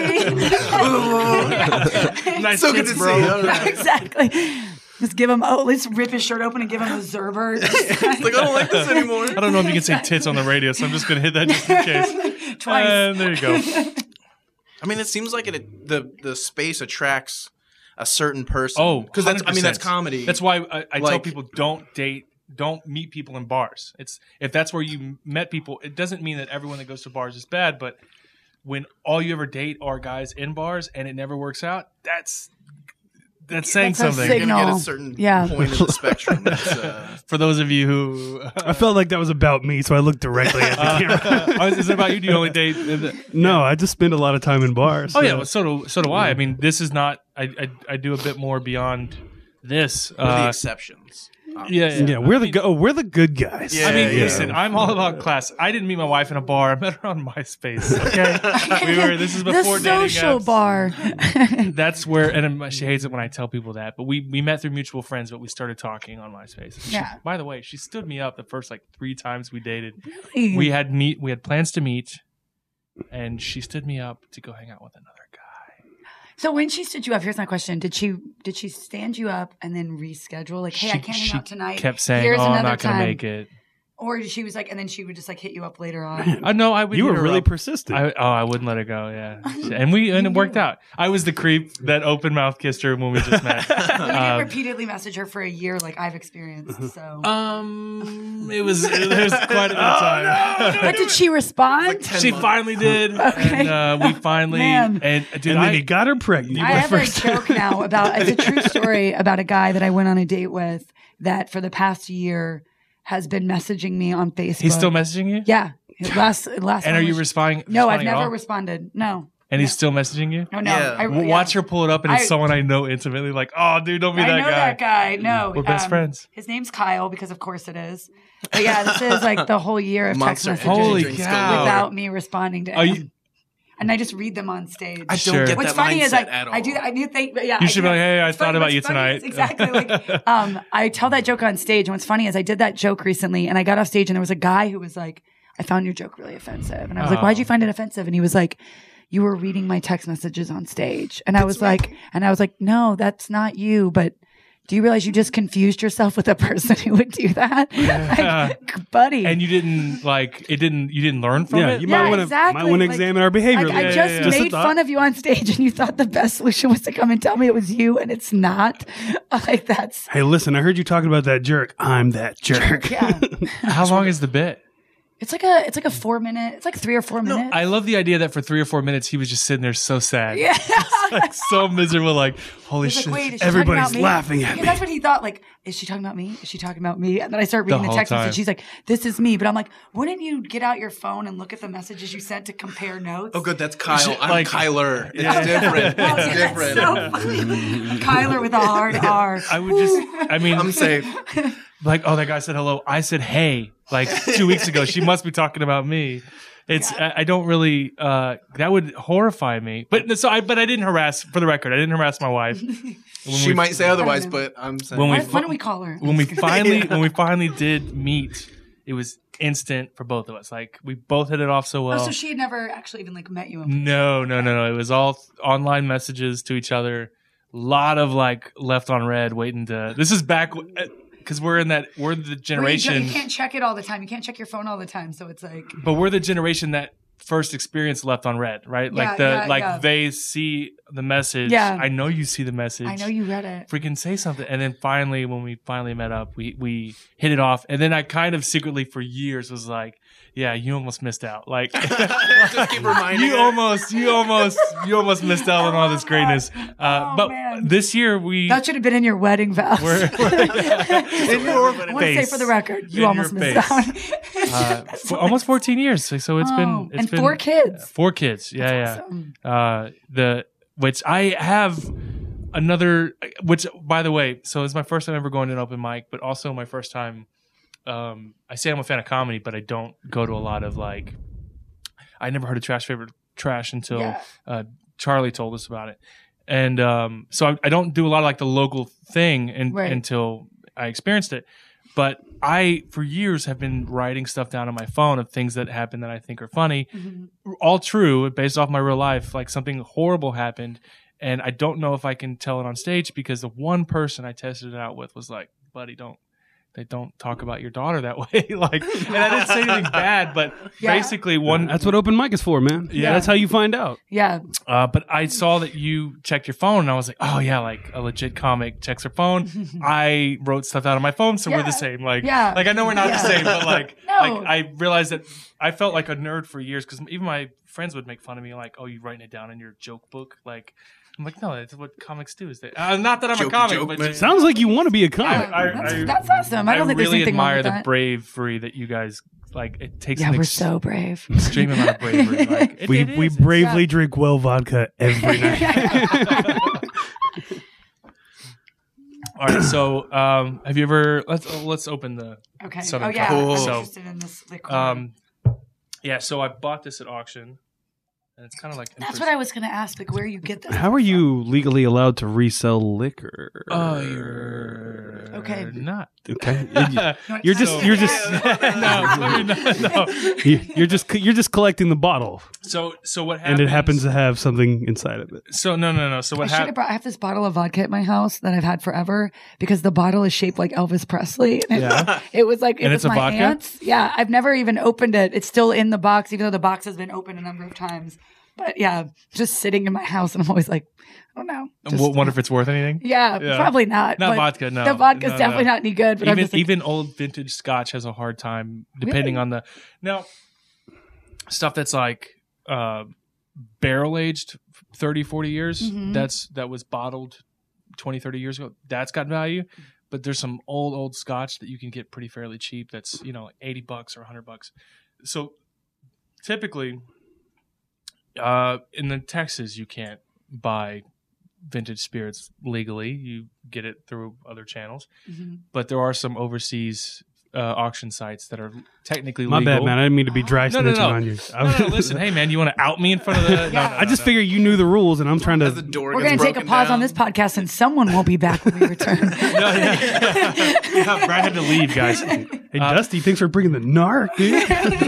nice So good tits, to bro. see you. Yeah, exactly. Just give him. Oh, let's rip his shirt open and give him a Zerber. It's like, I don't like this anymore. I don't know if you can say tits on the radio, so I'm just gonna hit that just in case. Twice. And there you go. I mean, it seems like it, the the space attracts a certain person. Oh, because that's I mean that's one hundred percent. comedy. That's why I, I tell Like- people don't date, don't meet people in bars. It's if that's where you met people. It doesn't mean that everyone that goes to bars is bad, but when all you ever date are guys in bars and it never works out, that's that's saying That's a something. You're gonna get signal. a certain Yeah. point of the spectrum. That's, uh, For those of you who, I felt like that was about me, so I looked directly at the camera. oh, is it about you? Do you only date? No, I just spend a lot of time in bars. Oh yeah, so- well, so do so do I. I mean, this is not. I I, I do a bit more beyond this. what are the Uh, exceptions? Yeah, yeah. Yeah, we're the go- oh, we're the good guys. Yeah, I mean, yeah. listen, I'm all about class. I didn't meet my wife in a bar. I met her on MySpace. Okay, we were. This is before the dating social apps. bar. That's where, and she hates it when I tell people that. But we we met through mutual friends, but we started talking on MySpace. She- Yeah. by the way, she stood me up the first like three times we dated. Really? We had meet. We had plans to meet, and she stood me up to go hang out with another guy. So when she stood you up, here's my question: Did she did she stand you up and then reschedule? Like, hey, she, I can't she hang out tonight. kept saying, Here's "Oh, I'm another not going to time." make it." Or she was like, and then she would just like hit you up later on. Uh, no, I would. You hit were her really up. persistent. I, oh, I wouldn't let her go. Yeah, and we and it worked out. I was the creep that open mouth kissed her when we just met. You didn't Um, repeatedly message her for a year, like I've experienced. So, Um, it was it was quite a bit of time. but did she respond? Like ten She months. finally did, Okay. and uh, we finally Man. and dude, and then I, he got her pregnant. I have a joke now about it's a true story about a guy that I went on a date with that for the past year has been messaging me on Facebook. he's still messaging you. Yeah. Last last And one are you was- responding? No, I've responding at never all? responded. No. And he's still messaging you. No, no. Yeah. I, W- yeah. Watch her pull it up, and it's I- someone I know intimately. Like, oh, dude, don't be I that know guy. that guy. No. We're best um, friends. His name's Kyle because of course it is. But yeah, this is like the whole year of text Monster messages Holy drinks cow. galore. without me responding to Are him. you- And I just read them on stage. I don't Sure. get What's that funny mindset is I, at all. I do that. I do think, but yeah. You I should do be like, that. hey, I What's thought funny- about what's you funny tonight. is Exactly. Like, um, I tell that joke on stage, and what's funny is I did that joke recently, and I got off stage, and there was a guy who was like, "I found your joke really offensive," and I was like, Oh. "Why'd you find it offensive?" And he was like, "You were reading my text messages on stage," and I was like, and I was like, "No, that's not you," but. Do you realize you just confused yourself with a person who would do that, like, buddy? And you didn't like it. Didn't you didn't learn from yeah, it? you Yeah, might want to exactly. might want to Like, examine our behavior. Like, I Yeah, just yeah, yeah. Just a made thought. fun of you on stage, and you thought the best solution was to come and tell me it was you, and it's not. Like that's Hey, listen, I heard you talking about that jerk. I'm that jerk. yeah. How long is the bit? It's like a it's like a four minute. It's like three or four minutes. I love the idea that for three or four minutes he was just sitting there so sad, yeah. like so miserable. Like, holy He's shit! like, wait, is she Everybody's talking about me? laughing at Because me. that's what he thought. Like, is she talking about me? Is she talking about me? And then I start reading The the, whole text time. message. She's like, "This is me." But I'm like, wouldn't you get out your phone and look at the messages you sent to compare notes? Oh, good. That's Kyle. should, I'm like- Kyler. It's different. Oh, It's yeah, different. that's so funny. Kyler with a hard R. I would just, I mean, I'm safe. like, oh, that guy said hello. I said hey, like two weeks ago. She must be talking about me. It's, I, I don't really, uh, that would horrify me. But so I, but I didn't harass, for the record, I didn't harass my wife. When She we- might say otherwise, know. but I'm saying. When we Why, why don't we call her? when we finally when we finally did meet, it was instant for both of us. Like we both hit it off so Oh, well. so she had never actually even like met you. In no, no, no, no. It was all online messages to each other. A lot of like left on red, waiting to. This is back because we're in that we're the Well, you, generation, don't- you can't check it all the time. You can't check your phone all the time. So it's like, but we're the generation that first experience left on red, right? Yeah, like the yeah, like yeah. they see the message. Yeah. I know you see the message. I know you read it. Freaking say something. And then finally, when we finally met up, we we hit it off. And then I kind of secretly for years was like, yeah, you almost missed out. Like Just keep reminding you her. almost, you almost, you almost missed out on all this greatness. Uh, Oh, but man. this year we That should have been in your wedding vows. we're, we're In your I want to say face. for the record, you In almost your missed face. out. uh, for almost fourteen years. So, so it's Oh, been it's and been four kids. Four kids. Yeah, yeah. Awesome. uh the which I have another which by the way, so it's my first time ever going to an open mic, but also my first time um I say I'm a fan of comedy, but I don't go to a lot of like I never heard of Trash Favorite Trash until Yeah. uh Charlie told us about it. And um so I, I don't do a lot of like the local thing and, Right. until I experienced it. But I, for years, have been writing stuff down on my phone of things that happen that I think are funny. Mm-hmm. All true, based off my real life. Like something horrible happened, and I don't know if I can tell it on stage because the one person I tested it out with was like, "Buddy, don't they don't talk about your daughter that way." Like, and I didn't say anything bad, but Yeah. basically one. That's what open mic is for, man. Yeah. That's how you find out. Yeah. Uh, but I saw that you checked your phone, and I was like, "Oh yeah, like a legit comic checks her phone." I wrote stuff out on my phone, so we're Yeah. the same. Like, Yeah. like I know we're not the Yeah. same, but like, No. like I realized that I felt like a nerd for years because even my friends would make fun of me, like, "Oh, you writing it down in your joke book?" Like, I'm like, "No, that's what comics do." Is that uh, not that I'm Jokey a comic, joke, but man. just, Sounds like you want to be a comic. I- that's, I- that's awesome. I I don't think really there's anything wrong admire with the that. bravery that you guys like. It takes Yeah, an we're ex- so brave. extreme amount of bravery. Like, it, we it we is. bravely Yeah. drink well vodka every night. All right. So, um, have you ever? Let's let's open the. Okay. Southern oh yeah, Comfort. I'm So, interested in this liqueur. um, yeah. So I bought this at auction, and it's kind of like That's what I was going to ask. Like, where you get this? How are you legally allowed to resell liquor? Oh, you're Okay. not. Okay. You You're just So- you're just no, you're not, no. you- you're just you're just collecting the bottle, So so what happens? and it happens to have something inside of it. So no no no. So I what should have happened? brought. I have this bottle of vodka at my house that I've had forever because the bottle is shaped like Elvis Presley. And it, Yeah. it was like it And was it's a my vodka? aunt's. Yeah, I've never even opened it. It's still in the box, even though the box has been opened a number of times. But yeah, just sitting in my house, and I'm always like, I don't know. Just- W- wonder if it's worth anything. yeah, Yeah. probably not. Not but vodka, no. The vodka's No, definitely no. not any good. But I'm Even just like, even old vintage Scotch has a hard time depending Really? on the now stuff that's like uh, barrel aged thirty, forty years. Mhm. That's that was bottled twenty, thirty years ago. That's got value. But there's some old old Scotch that you can get pretty fairly cheap. That's you know like eighty bucks or a hundred bucks. So typically, uh, in the Texas, you can't buy vintage spirits legally. You get it through other channels. Mhm. But there are some overseas uh, auction sites that are technically My legal. bad, man. I didn't mean to be dry No, no, snitching no. on you. I, No, no, listen, hey man, you want to out me in front of the? No, no, I no, just no. figured you knew the rules, and I'm trying As the to. door we're gets going to take a broken pause down. on this podcast, and someone won't be back when we return. No, yeah. yeah, Brad had to leave, guys. Hey, Dusty, thanks for bringing the narc, dude.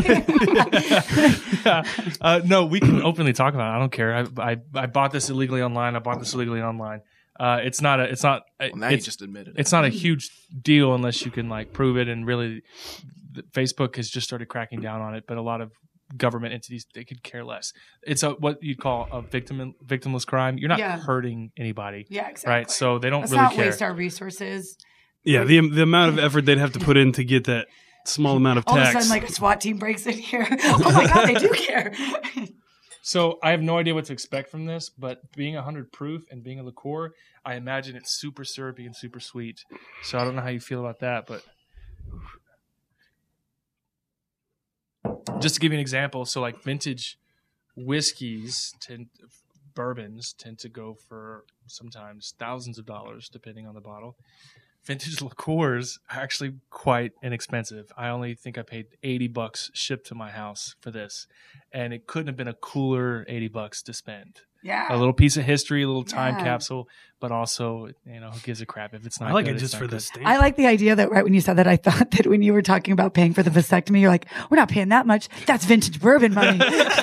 Yeah. Uh, no, we can openly talk about it. I don't care. I, I I bought this illegally online. I bought this illegally online. Uh, it's not a. It's not. Well, now it's, you just admitted it. it's not a huge deal unless you can like prove it. And really, the- Facebook has just started cracking down on it. But a lot of government entities, they could care less. It's a what you'd call a victim victimless crime. You're not Yeah. hurting anybody, Yeah, exactly. right? So they don't Let's really not care. waste our resources. Yeah, the the amount of effort they'd have to put in to get that small amount of All of a tax. sudden, like a SWAT team breaks in here. Oh my god, they do care. So I have no idea what to expect from this, but being one hundred proof and being a liqueur, I imagine it's super syrupy and super sweet. So I don't know how you feel about that, but just to give you an example, so like vintage whiskeys tend bourbons tend to go for sometimes thousands of dollars depending on the bottle. Vintage liqueurs are actually quite inexpensive. I only think I paid eighty bucks shipped to my house for this, and it couldn't have been a cooler eighty bucks to spend. Yeah. A little piece of history, a little time Yeah. capsule, but also, you know, who gives a crap if it's not I like good, it it's just not for the good. stamp. I like the idea that right when you said that, I thought that when you were talking about paying for the vasectomy, you're like, we're not paying that much. That's vintage bourbon money.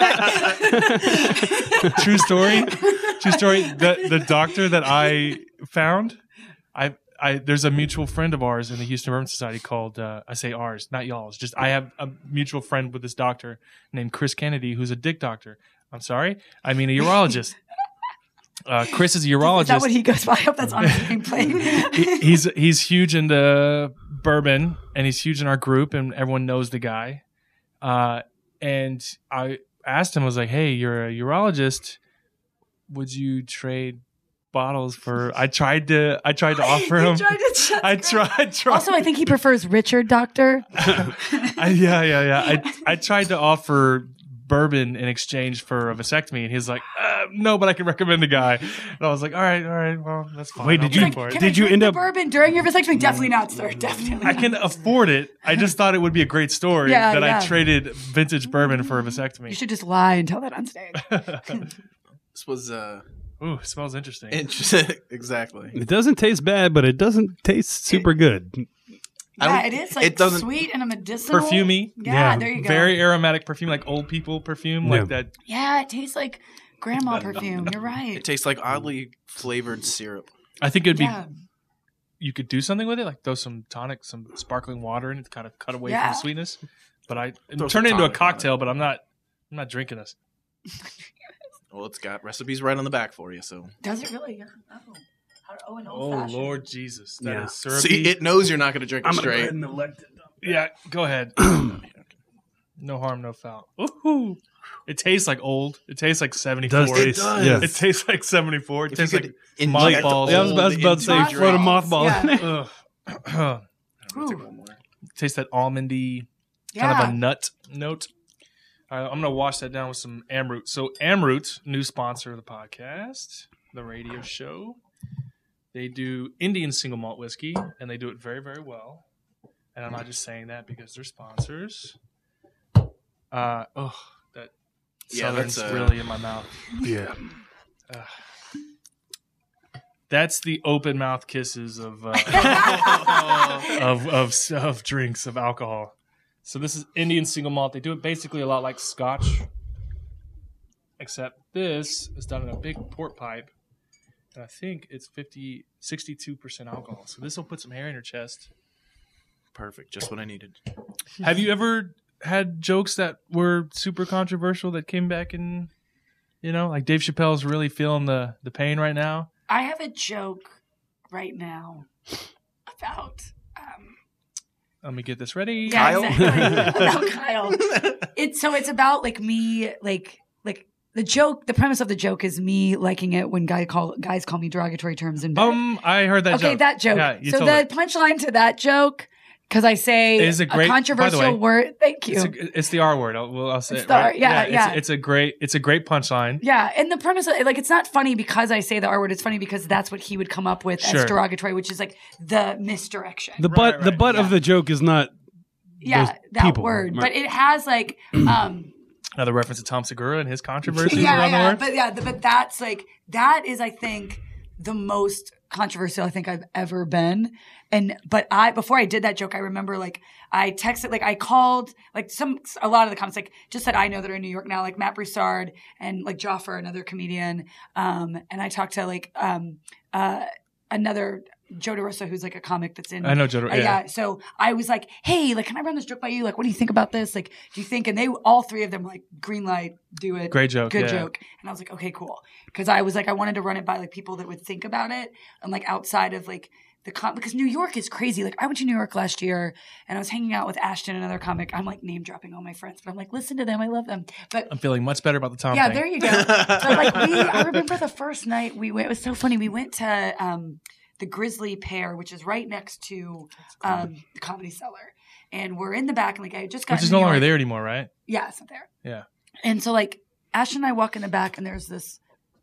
True story. True story. The the doctor that I found, I I there's a mutual friend of ours in the Houston Bourbon Society called uh, I say ours, not y'all's. Just I have a mutual friend with this doctor named Chris Kennedy, who's a dick doctor. I'm sorry, I mean a urologist. Uh, Chris is a urologist. Is that what he goes by? I hope that's on his nameplate. He- he's he's huge into bourbon, and he's huge in our group, and everyone knows the guy. Uh, and I asked him, I was like, "Hey, you're a urologist. Would you trade bottles for?" I tried to I tried to offer him. You tried to shut I the- tried. tried Also, I think he prefers Richard Doctor. I, yeah, yeah, yeah. I I tried to offer bourbon in exchange for a vasectomy, and he's like, uh, "No, but I can recommend a guy." And I was like, "All right, all right, well, that's fine." Wait, I'll did pay you- for it. Can Did I you drink end the up- bourbon during your vasectomy? Definitely not, sir. Definitely. I not. can afford it. I just thought it would be a great story Yeah, that yeah. I traded vintage bourbon for a vasectomy. You should just lie and tell that on stage. This was uh, Ooh, smells interesting. interesting. Exactly. It doesn't taste bad, but it doesn't taste super good. I Yeah, don't- it is like it doesn't- sweet and a medicinal. Perfumey. Yeah, Yeah, there you go. Very aromatic perfume, like old people perfume, Yeah. like that. Yeah, it tastes like grandma perfume. You're right. It tastes like oddly flavored syrup. I think it'd be. Yeah. You could do something with it, like throw some tonic, some sparkling water in it to kind of cut away Yeah. from the sweetness. But I Throw turn some it into a tonic on cocktail, but I'm not. I'm not drinking this. Well, it's got recipes right on the back for you. So Does it really? Yeah. Oh, How- oh an old Oh fashioned. Lord Jesus, that is Yeah. syrupy. see, it knows you're not going to drink it straight. and elect it. Yeah, go ahead. No harm, no foul. Ooh, it tastes like old. It tastes like seventy-four. Does It taste, does. yeah. It tastes like seventy-four. It If you tastes could like inject mothballs. the Yeah, I was about, I was about to say, into your float a drink. mothball Yeah. in it. ugh. I'm gonna take Ooh. one more. Tastes that almondy Yeah. kind of a nut note. All right, I'm gonna wash that down with some Amroot. So Amroot, new sponsor of the podcast, the radio show. They do Indian single malt whiskey, and they do it very, very well. And I'm not just saying that because they're sponsors. Uh, oh, that Yeah, Southern's that's, uh, really in my mouth. Yeah. Uh, that's the open mouth kisses of, uh, of of of drinks of alcohol. So this is Indian single malt. They do it basically a lot like Scotch, except this is done in a big port pipe. And I think it's fifty, sixty-two percent alcohol. So this will put some hair in your chest. Perfect. Just what I needed. Have you ever had jokes that were super controversial that came back and, you know, like Dave Chappelle's really feeling the, the pain right now? I have a joke right now about um, Let me get this ready. yeah, Kyle? exactly. about Kyle. It's so it's about like me like like the joke. The premise of the joke is me liking it when guy call guys call me derogatory terms in bed. Um, I heard that okay, joke. that joke. Yeah, you so told the it. punchline to that joke, because I say Is a great- by the controversial way, word. Thank you. It's, a, it's the R word. I'll, well, I'll say It's it, the right? R- yeah, it's, yeah. It's a great. It's a great punchline. Yeah, and the premise, of, like, it's not funny because I say the R word. It's funny because that's what he would come up with Sure. as derogatory, which is like the misdirection. The Right, butt, right, the butt yeah. of the joke is not. yeah, those that people, word, right. but it has like, um, Another reference to Tom Segura and his controversies yeah, around yeah, the world. but yeah, the, but that's like that is, I think, the most controversial I think I've ever been. And but I before I did that joke, I remember like I texted, like I called like some a lot of the comments like just that I know that are in New York now, like Matt Broussard and like Joffer, another comedian, um, and I talked to like um, uh, another. Joe DeRosa, who's like a comic that's in. I know Joe. Uh, Yeah. yeah. So I was like, hey, like, can I run this joke by you? Like, what do you think about this? Like, do you think? And they, all three of them were like, green light, do it. Great joke, Good yeah. joke. And I was like, okay, cool. Because I was like, I wanted to run it by like people that would think about it and like outside of like the com, because New York is crazy. Like, I went to New York last year and I was hanging out with Ashton, another comic. I'm like name dropping all my friends, but I'm like, listen to them. I love them. But I'm feeling much better about the Tom yeah, thing. there you go. So like we, I remember the first night we went. It was so funny. We went to um, the Grizzly Pear, which is right next to um, the Comedy Cellar, and we're in the back. And like I had just got Which is no longer there anymore, right? Yeah, it's not there. Yeah. And so like Ashton and I walk in the back, and there's this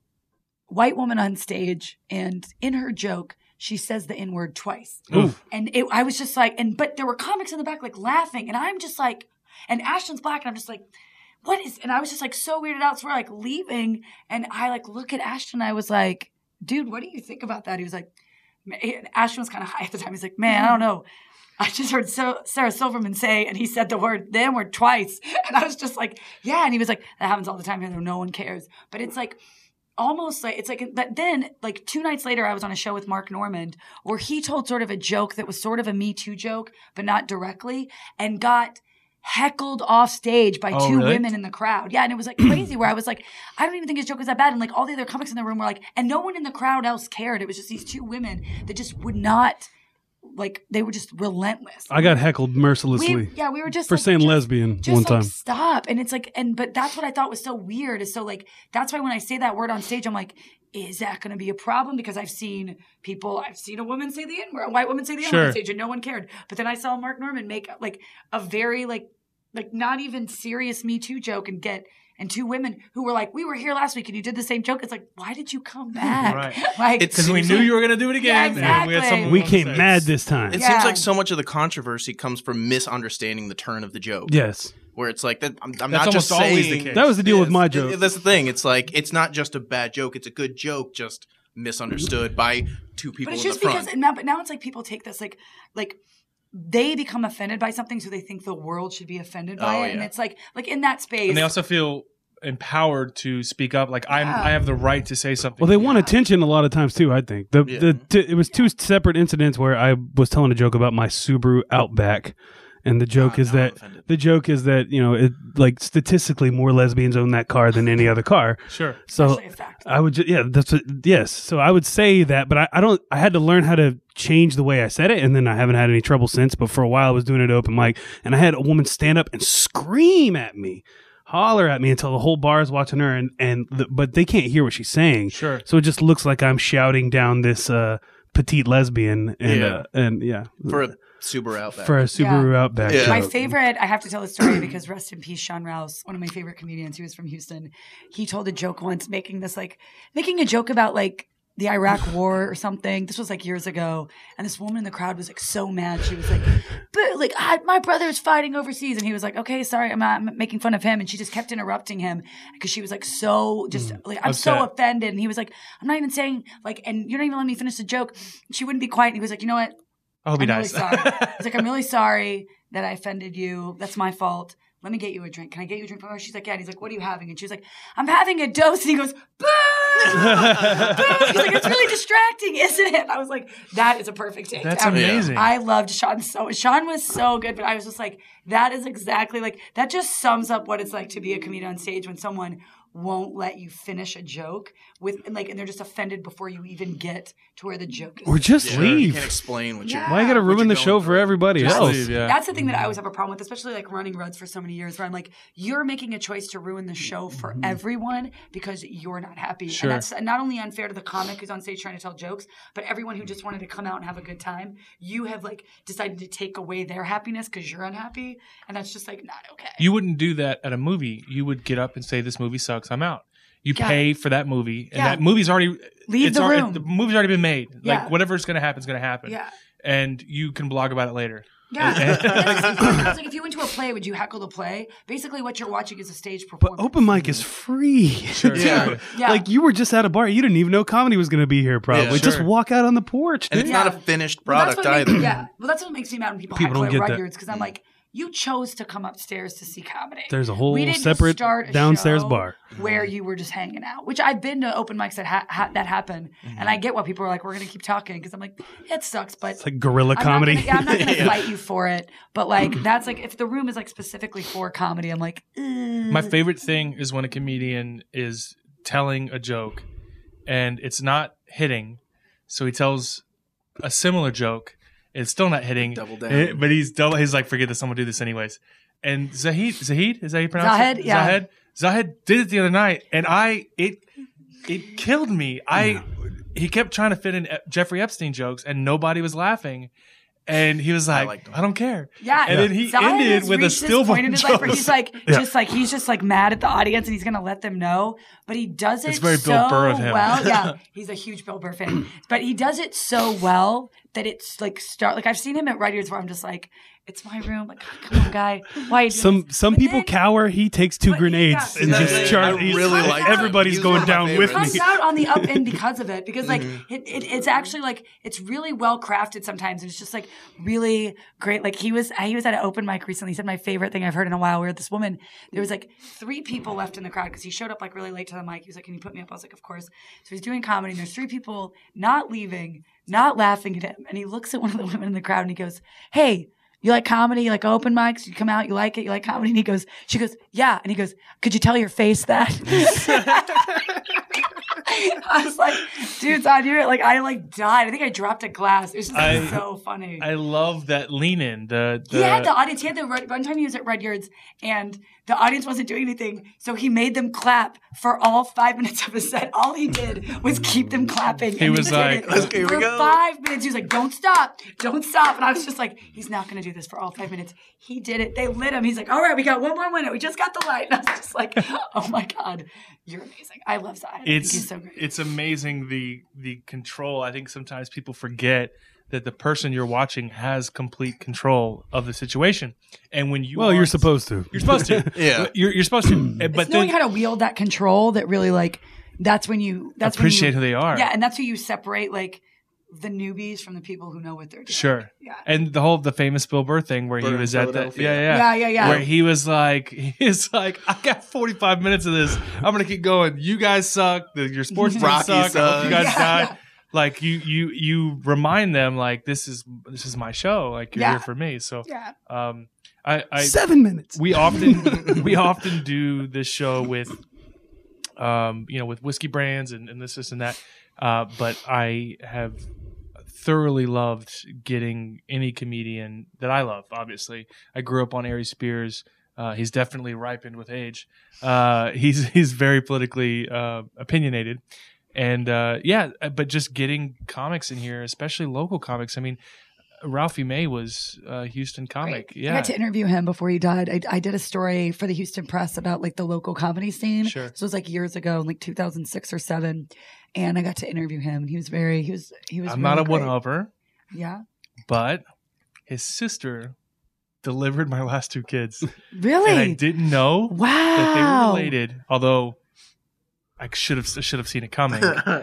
white woman on stage, and in her joke, she says the N word twice. Oof. And it, I was just like, and but there were comics in the back like laughing, and I'm just like, and Ashton's black, and I'm just like, what is? And I was just like so weirded out. So we're like leaving, and I like look at Ashton. And I was like, dude, what do you think about that? He was like, and Ashton was kind of high at the time. He's like, man, I don't know. I just heard so- Sarah Silverman say, and he said the word, the N word twice. And I was just like, yeah. And he was like, that happens all the time. And no one cares. But it's like, almost like, it's like, but then like two nights later, I was on a show with Mark Normand where he told sort of a joke that was sort of a Me Too joke, but not directly, and got heckled off stage by Oh, two really? women in the crowd. Yeah. And it was like crazy where I was like, I don't even think his joke was that bad. And like all the other comics in the room were like, and no one in the crowd else cared. It was just these two women that just would not, like, they were just relentless. I got heckled mercilessly We, yeah, we were just for like, saying just, lesbian just one like, time. stop. And it's like, and but that's what I thought was so weird is so like, that's why when I say that word on stage, I'm like, is that going to be a problem? Because I've seen people, I've seen a woman say the N word, a white woman say the N word Sure. on stage, and no one cared. But then I saw Mark Normand make like a very like, like not even serious Me Too joke and get, and two women who were like, we were here last week and you did the same joke. It's like, why did you come back? Right. Like, It's- Because we knew you were going to do it again. Yeah, and we had exactly. something We to came say. mad this time. It Yeah. seems like so much of the controversy comes from misunderstanding the turn of the joke. Yes. Where it's like that. I'm, I'm That's not just almost always saying the case. That was the deal with this. my It- joke. That's the thing. It's like it's not just a bad joke. It's a good joke, just misunderstood by two people But it's in just the front. because now, but now it's like people take this like, like they become offended by something, so they think the world should be offended by Oh, it, and yeah. it's like, like in that space. And they also feel empowered to speak up. Like, I'm, Yeah. I have the right to say something. Well, they want attention a lot of times too. I think the Yeah. the t- it was two separate incidents where I was telling a joke about my Subaru Outback, and the joke Oh, is now I'm that offended. the joke is that you know it like statistically more lesbians own that car than any other car. Sure. So Actually a fact. I would just yeah that's what, yes. So I would say that, but I, I don't. I had to learn how to change the way I said it, and then I haven't had any trouble since. But for a while, I was doing it open mic, and I had a woman stand up and scream at me. Holler at me until the whole bar is watching her, and and the, but they can't hear what she's saying. Sure. So it just looks like I'm shouting down this uh, petite lesbian, and Yeah. uh, and yeah, for a Subaru Outback. for a Subaru Yeah. Outback. Yeah. My joke. favorite, I have to tell the story because rest in peace, Sean Rouse, one of my favorite comedians. He was from Houston. He told a joke once, making this like, making a joke about like the Iraq War or something. This was like years ago. And this woman in the crowd was like so mad. She was like, but like I, my brother is fighting overseas. And he was like, okay, sorry, I'm not I'm making fun of him. And she just kept interrupting him because she was like so just mm, like, I'm upset. so offended. And he was like, I'm not even saying like, and you're not even letting me finish the joke. She wouldn't be quiet. And he was like, you know what? I'll be I'm nice. Really sorry. He's like, I'm really sorry that I offended you. That's my fault. Let me get you a drink. Can I get you a drink from her? She's like, yeah. And he's like, what are you having? And she's like, I'm having a dose. And he goes, boo! He's like, it's really distracting, isn't it? I was like, that is a perfect take. That's I, amazing. I loved Sean so Sean was so good, but I was just like, that is exactly like, that just sums up what it's like to be a comedian on stage when someone won't let you finish a joke with and like and they're just offended before you even get to where the joke is. Or just yeah, leave. You can't explain what Yeah. you're Why you gotta ruin the show for everybody Just else? leave, yeah. That's the thing that I always have a problem with, especially like running Ruds for so many years, where I'm like, you're making a choice to ruin the show for everyone because you're not happy. Sure. And that's not only unfair to the comic who's on stage trying to tell jokes, but everyone who just wanted to come out and have a good time. You have like decided to take away their happiness because you're unhappy. And that's just like not okay. You wouldn't do that at a movie. You would get up and say, this movie sucks, I'm out. You Yeah. pay for that movie, and Yeah. that movie's already Leave it's the already, room. The movie's already been made. Yeah. Like whatever's going to happen is going to happen. Yeah. And you can blog about it later. Yeah. And that's the thing. I was like, if you went to a play, would you heckle the play? Basically, what you're watching is a stage But performance. open mic is free. Sure. Yeah. Yeah. Like you were just at a bar. You didn't even know comedy was going to be here probably. Yeah, Just sure. walk out on the porch. And Dude. it's Yeah. not a finished Well, that's product what either. makes- yeah. Well, that's what makes me mad when people, People heckle don't at get that. Rudyard's because I'm like, you chose to come upstairs to see comedy. There's a whole We didn't separate start a downstairs show bar. where you were just hanging out. Which I've been to open mics that ha- ha- that happen, Mm-hmm. and I get why people are like, "We're going to keep talking," because I'm like, it sucks, but It's like guerrilla I'm comedy. Not gonna, yeah, I'm not going to Yeah. fight you for it. But like, that's like, if the room is like specifically for comedy, I'm like, Ugh. My favorite thing is when a comedian is telling a joke and it's not hitting. So he tells a similar joke. It's still not hitting. Double down. Eh, But he's double. He's like, forget this. I'm gonna do this anyways. And Zahid, Zahid, is that how you pronounce Zahed, it? yeah. Zahed, Zahed did it the other night, and I it it killed me. I he kept trying to fit in E- Jeffrey Epstein jokes, and nobody was laughing. And he was like, liked him. I, don't care. Yeah, And then he Zion ended has with a reached this stillborn point in his life where joke. he's like, Yeah. just like he's just like mad at the audience and he's gonna let them know, but he does it It's very so Bill Burr of him. well. Yeah, he's a huge Bill Burr fan, but he does it so well that it's like start. Like I've seen him at Rudyard's where I'm just like, it's my room. Like, come on, guy, why are you doing Some this? some But people then- cower. He takes two But- grenades yeah. and Yeah, just yeah, charge. I he's- really like him. Everybody's He's going one of my down with favorites. me. comes out on the up end because of it. Because like it, it, it's actually like it's really well crafted sometimes. It's just like really great. Like he was he was at an open mic recently. He said my favorite thing I've heard in a while. Where this woman, there was like three people left in the crowd because he showed up like really late to the mic. He was like, "Can you put me up?" I was like, "Of course." So he's doing comedy. And there's three people not leaving, not laughing at him. And he looks at one of the women in the crowd and he goes, "Hey, you like comedy? You like open mics? You come out, you like it? You like comedy?" And he goes, she goes, "Yeah." And he goes, "Could you tell your face that?" I was like, dude, Todd, you're like, I like died. I think I dropped a glass. It was just like, I- so funny. I love that lean in. The, the he had the audience. He had the one time he was at Rudyard's and the audience wasn't doing anything, so he made them clap for all five minutes of his set. All he did was keep them clapping. He and was did like, it "Let's- here we for go." five minutes. He was like, "Don't stop, don't stop." And I was just like, he's not going to do this for all five minutes. He did it. They lit him. He's like, "All right, we got one more minute. We just got the light." And I was just like, "Oh my god, you're amazing. I love Zion. I think it's he's so great." it's amazing the the control. I think sometimes people forget that the person you're watching has complete control of the situation, and when you Well, are- you're supposed to. you're supposed to Yeah. you're, you're supposed to And- It's but knowing then how to wield that control that really like that's when you that's appreciate when who you, they are. Yeah, and that's who you separate like the newbies from the people who know what they're doing. Sure. Yeah. And the whole the famous Bill Burr thing where he Burr in was at the Philadelphia. yeah, yeah Yeah, yeah, yeah. where he was like he's like I got forty-five minutes of this. I'm gonna keep going. You guys suck. The, your sports team Rocky suck. I hope you guys sucks. die. Yeah. Like you you you remind them like this is this is my show. Like you're Yeah. here for me. So Yeah. um I I Seven minutes. we often we often do this show with um you know with whiskey brands and, and this this and that uh but I have thoroughly loved getting any comedian that I love. Obviously I grew up on Ari Spears. Uh he's definitely ripened with age. Uh he's he's very politically uh opinionated. And uh yeah, but just getting comics in here, especially local comics. I mean, Ralphie May was a Houston comic. Great. Yeah. I got to interview him before he died. I, I did a story for the Houston Press about like the local comedy scene. Sure. This was like years ago, in like two thousand six or seven. and I got to interview him. And he was very, he was, he was. I'm really not a great. one-upper, Yeah. but his sister delivered my last two kids. Really? And I didn't know Wow. that they were related, although I should have should have seen it coming.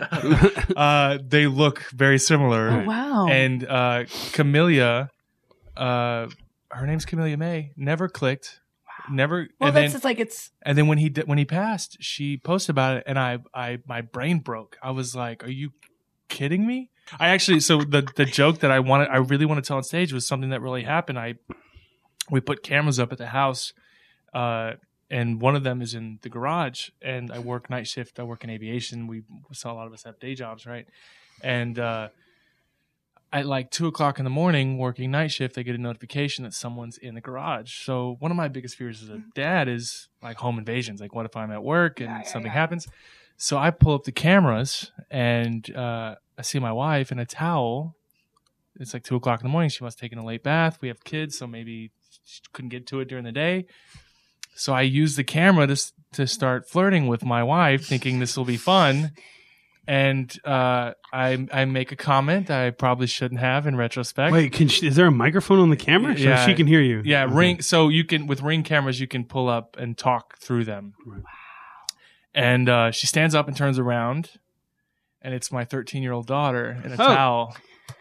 uh, they look very similar. Oh, wow. And uh, Camellia, uh, her name's Camellia May, never clicked. Never. Well, and that's then, just like it's. and then when he did, when he passed, she posted about it, and I, I my brain broke. I was like, "Are you kidding me?" I actually so the the joke that I wanted, I really want to tell on stage was something that really happened. I we put cameras up at the house, uh, and one of them is in the garage. And I work night shift. I work in aviation. We saw a lot of us have day jobs, right? And uh, at like two o'clock in the morning, working night shift, I get a notification that someone's in the garage. So one of my biggest fears as a dad is like home invasions. Like, what if I'm at work and Yeah, yeah, something yeah. happens? So I pull up the cameras and uh, I see my wife in a towel. It's like two o'clock in the morning. She must have taken a late bath. We have kids, so maybe she couldn't get to it during the day. So I use the camera to s- to start flirting with my wife, thinking this will be fun. And uh, I I make a comment I probably shouldn't have in retrospect. Wait, can she, is there a microphone on the camera so Yeah. she can hear you? Yeah, Okay. ring. So you can with Ring cameras, you can pull up and talk through them. Right. And uh, she stands up and turns around, and it's my thirteen-year-old daughter in a Oh. towel.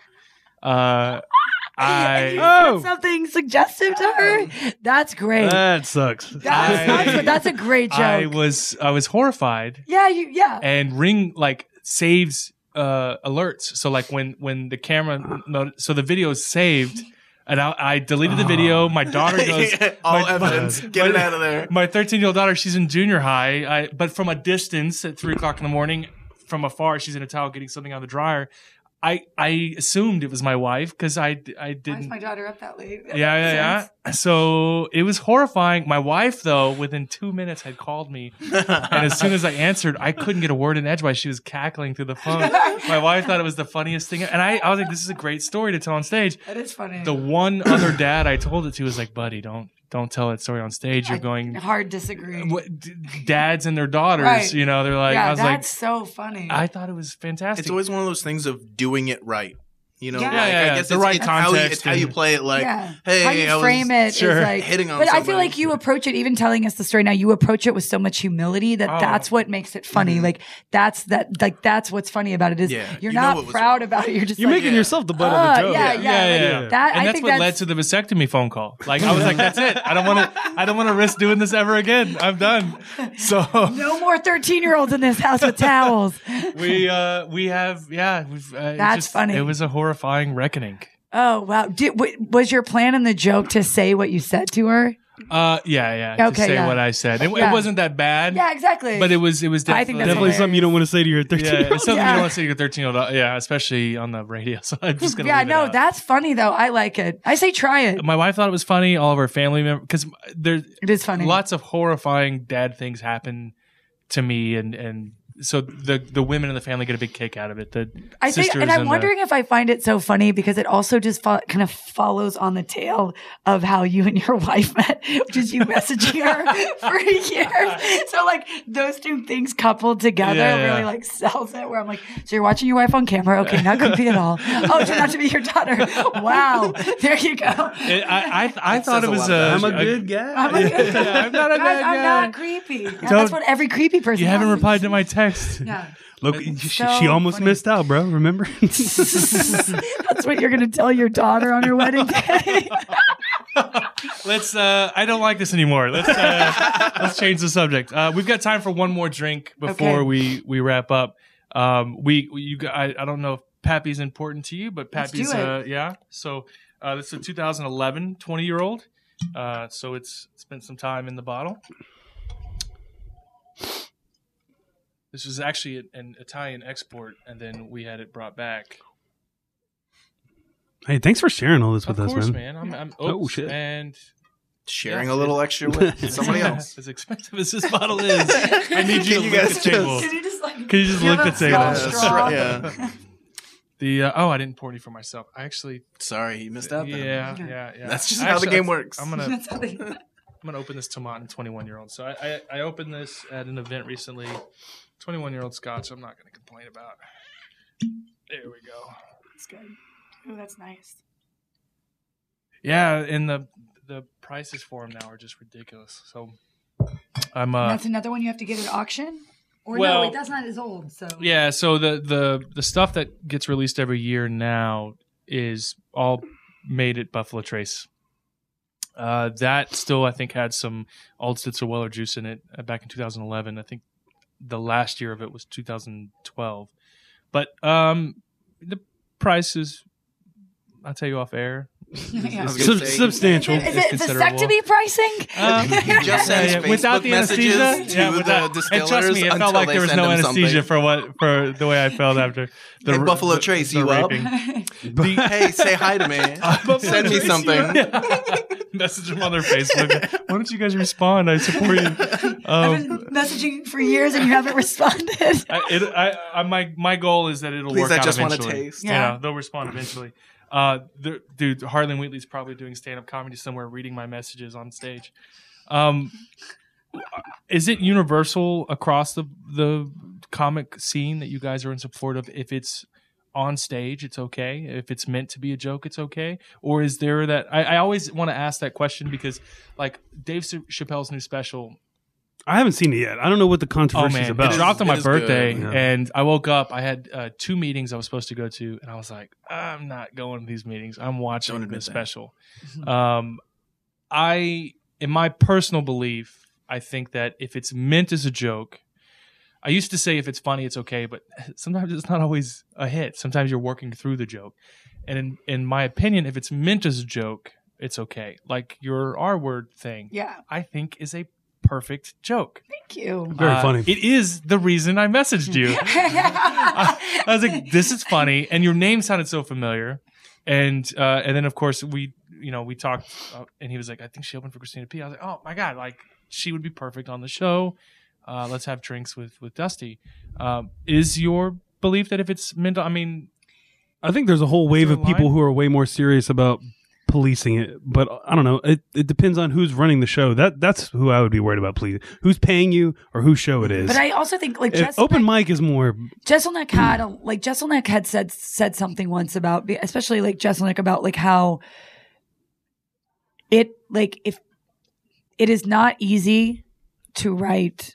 Uh, And you I Oh. said something suggestive to her. That's great. That sucks. That I- sucks, but that's a great joke. I was I was horrified, yeah, you. Yeah. and Ring like saves uh, alerts. So like when when the camera, not- so the video is saved. And I, I deleted the video. My daughter goes, All my- evidence. my- Get it my- out of there. My thirteen-year-old daughter, she's in junior high, I, but from a distance at three o'clock in the morning, from afar, she's in a towel getting something out of the dryer. I I assumed it was my wife because I, I Why is didn't. my daughter up that late? That Yeah, makes yeah, sense. yeah. So it was horrifying. My wife, though, within two minutes had called me. And as soon as I answered, I couldn't get a word in edgewise. She was cackling through the phone. My wife thought it was the funniest thing. And I, I was like, this is a great story to tell on stage. That is funny. The one other dad I told it to was like, buddy, don't don't tell that story on stage. You're going, hard disagree. what, d- dads and their daughters, Right. you know, they're like, yeah, I was that's like, so funny. I thought it was fantastic. It's always one of those things of doing it right. You know, Yeah. like, Yeah, yeah, yeah. I guess The it's, right it's how you, context it's how you and- play it. Like, yeah. hey, how you I was frame it is sure. like hitting on But I feel somebody. like you approach it, even telling us the story now, you approach it with so much humility that Oh. that's what makes it funny. Like that's that like that's what's funny about it is Yeah, you're you know not what was proud wrong. about it. You're just You're like, making yeah. yourself the butt Uh, of the joke. yeah, yeah, yeah, like, that- and I that's think what led that's- to the vasectomy phone call. Like I was like, that's it. I don't want to. I don't want to risk doing this ever again. I'm done. So no more thirteen year olds in this house with towels. we uh we have yeah. We've, uh, it That's just- funny. It was a horrifying reckoning. Oh wow! Did, w- was your plan in the joke to say what you said to her? Uh yeah yeah. Okay, to say yeah. what I said, it, Yeah. it wasn't that bad. Yeah, exactly. But it was it was I think definitely that's Definitely hilarious. something you don't want to say to your thirteen yeah. year It's old. something Yeah. you don't want to say to your thirteen year old. Yeah, especially on the radio. So I'm just gonna yeah, leave it no, out. that's funny though. I like it. I say try it. My wife thought it was funny. All of her family members, because there's It is funny. lots of horrifying dad things happen to me, and and so the the women in the family get a big kick out of it. The I think, sisters and I'm the- wondering if I find it so funny because it also just fo- kind of follows on the tail of how you and your wife met, which is you messaging her for years. So like those two things coupled together Yeah, yeah. really like sells it. Where I'm like, so you're watching your wife on camera? Okay, not creepy at all. Oh, it turned out to be your daughter. Wow, there you go. It- I I, I thought says it a was lot a. about I'm a good guy. I'm, like, Yeah, I'm not a Guys, bad I'm guy. not creepy. Yeah, Don't- that's what every creepy person. You haven't has. replied to my text. Yeah. Look, she, So she almost funny. missed out, bro. Remember? That's what you're going to tell your daughter on your wedding day. Let's. Uh, I don't like this anymore. Let's. Uh, let's change the subject. Uh, we've got time for one more drink before Okay. we we wrap up. Um, we you. g- I, I don't know if Pappy's important to you, but Let's do Pappy's. it. Uh, yeah. So uh, this is a two thousand eleven twenty year old. Uh, so it's spent some time in the bottle. This was actually an, an Italian export, and then we had it brought back. Hey, thanks for sharing all this with of us, course, man. man. I'm, I'm, Oh, oops, shit. And sharing Yeah. a little extra with somebody else. as expensive as this bottle is, I need you Can to you look guys at the table. just- Can you just like Can you just give look a at the table? small Yeah, that's straw? right, yeah. The uh, oh, I didn't pour any for myself. I actually, Sorry, you missed out. Then. yeah, yeah, yeah. That's just I how the actually- game works. I'm gonna, That's how they- I'm gonna open this Tomatin twenty-one year old. So I, I, I opened this at an event recently. twenty-one-year-old scotch I'm not going to complain about. There we go. That's good. Oh, that's nice. Yeah, and the the prices for them now are just ridiculous. So I'm uh That's another one you have to get at auction? Or Well- no, wait, that's not as old. So yeah, so the the the stuff that gets released every year now is all made at Buffalo Trace. Uh, that still, I think, had some Old Stitzel Weller juice in it uh, back in two thousand eleven. I think the last year of it was two thousand twelve. But um, the price is, I'll tell you off air. Yeah. I was Sub- gonna say- substantial. Is It's it considerable. vasectomy pricing? Um, He just sends Facebook without the messages anesthesia, to yeah, the without, distillers and trust me, it until felt like they there was send no him anesthesia something. for what for the way I felt after. The, Hey, Buffalo the- Trace, the you up? raping. Hey, say hi to me. Send me something. Message them on their Facebook. Why don't you guys respond? I support you. I've Um, been messaging you for years and you haven't responded. I, it, I, I, my my goal is that it'll Please, work I out just wanna eventually. taste. Yeah, Yeah. they'll respond eventually. Uh, the- dude, Harlan Wheatley's probably doing stand-up comedy somewhere, reading my messages on stage. Um, is it universal across the the comic scene that you guys are in support of? If it's on stage, it's okay. If it's meant to be a joke, it's okay. Or is there that? I, I always want to ask that question because, like, Dave Chappelle's new special. I haven't seen it yet. I don't know what the Oh controversy man, is about. it dropped on It my is birthday, good. Yeah. and I woke up. I had uh, two meetings I was supposed to go to, and I was like, I'm not going to these meetings. I'm watching Don't the admit that. special. um, I, in my personal belief, I think that if it's meant as a joke, I used to say if it's funny, it's okay, but sometimes it's not always a hit. Sometimes you're working through the joke, and in in my opinion, if it's meant as a joke, it's okay. Like your R word thing, Yeah. I think is a perfect joke. Thank you. Very Uh, funny. It is the reason I messaged you. I, I was like, "This is funny," and your name sounded so familiar. And uh, and then of course we, you know, we talked, uh, and he was like, "I think she opened for Christina P." I was like, "Oh my god, like she would be perfect on the show. Uh, let's have drinks with with Dusty." Um, is your belief that if it's mental? I mean, I think there's a whole wave there of a people line? who are way more serious about policing it, but I don't know. It it depends on who's running the show. That that's who I would be worried about policing. Who's paying you or whose show it is. But I also think like Uh, Jesselneck, open mic is more. Jesselneck had a, like Jesselneck had said said something once about, especially like Jesselneck about like how it like if it is not easy to write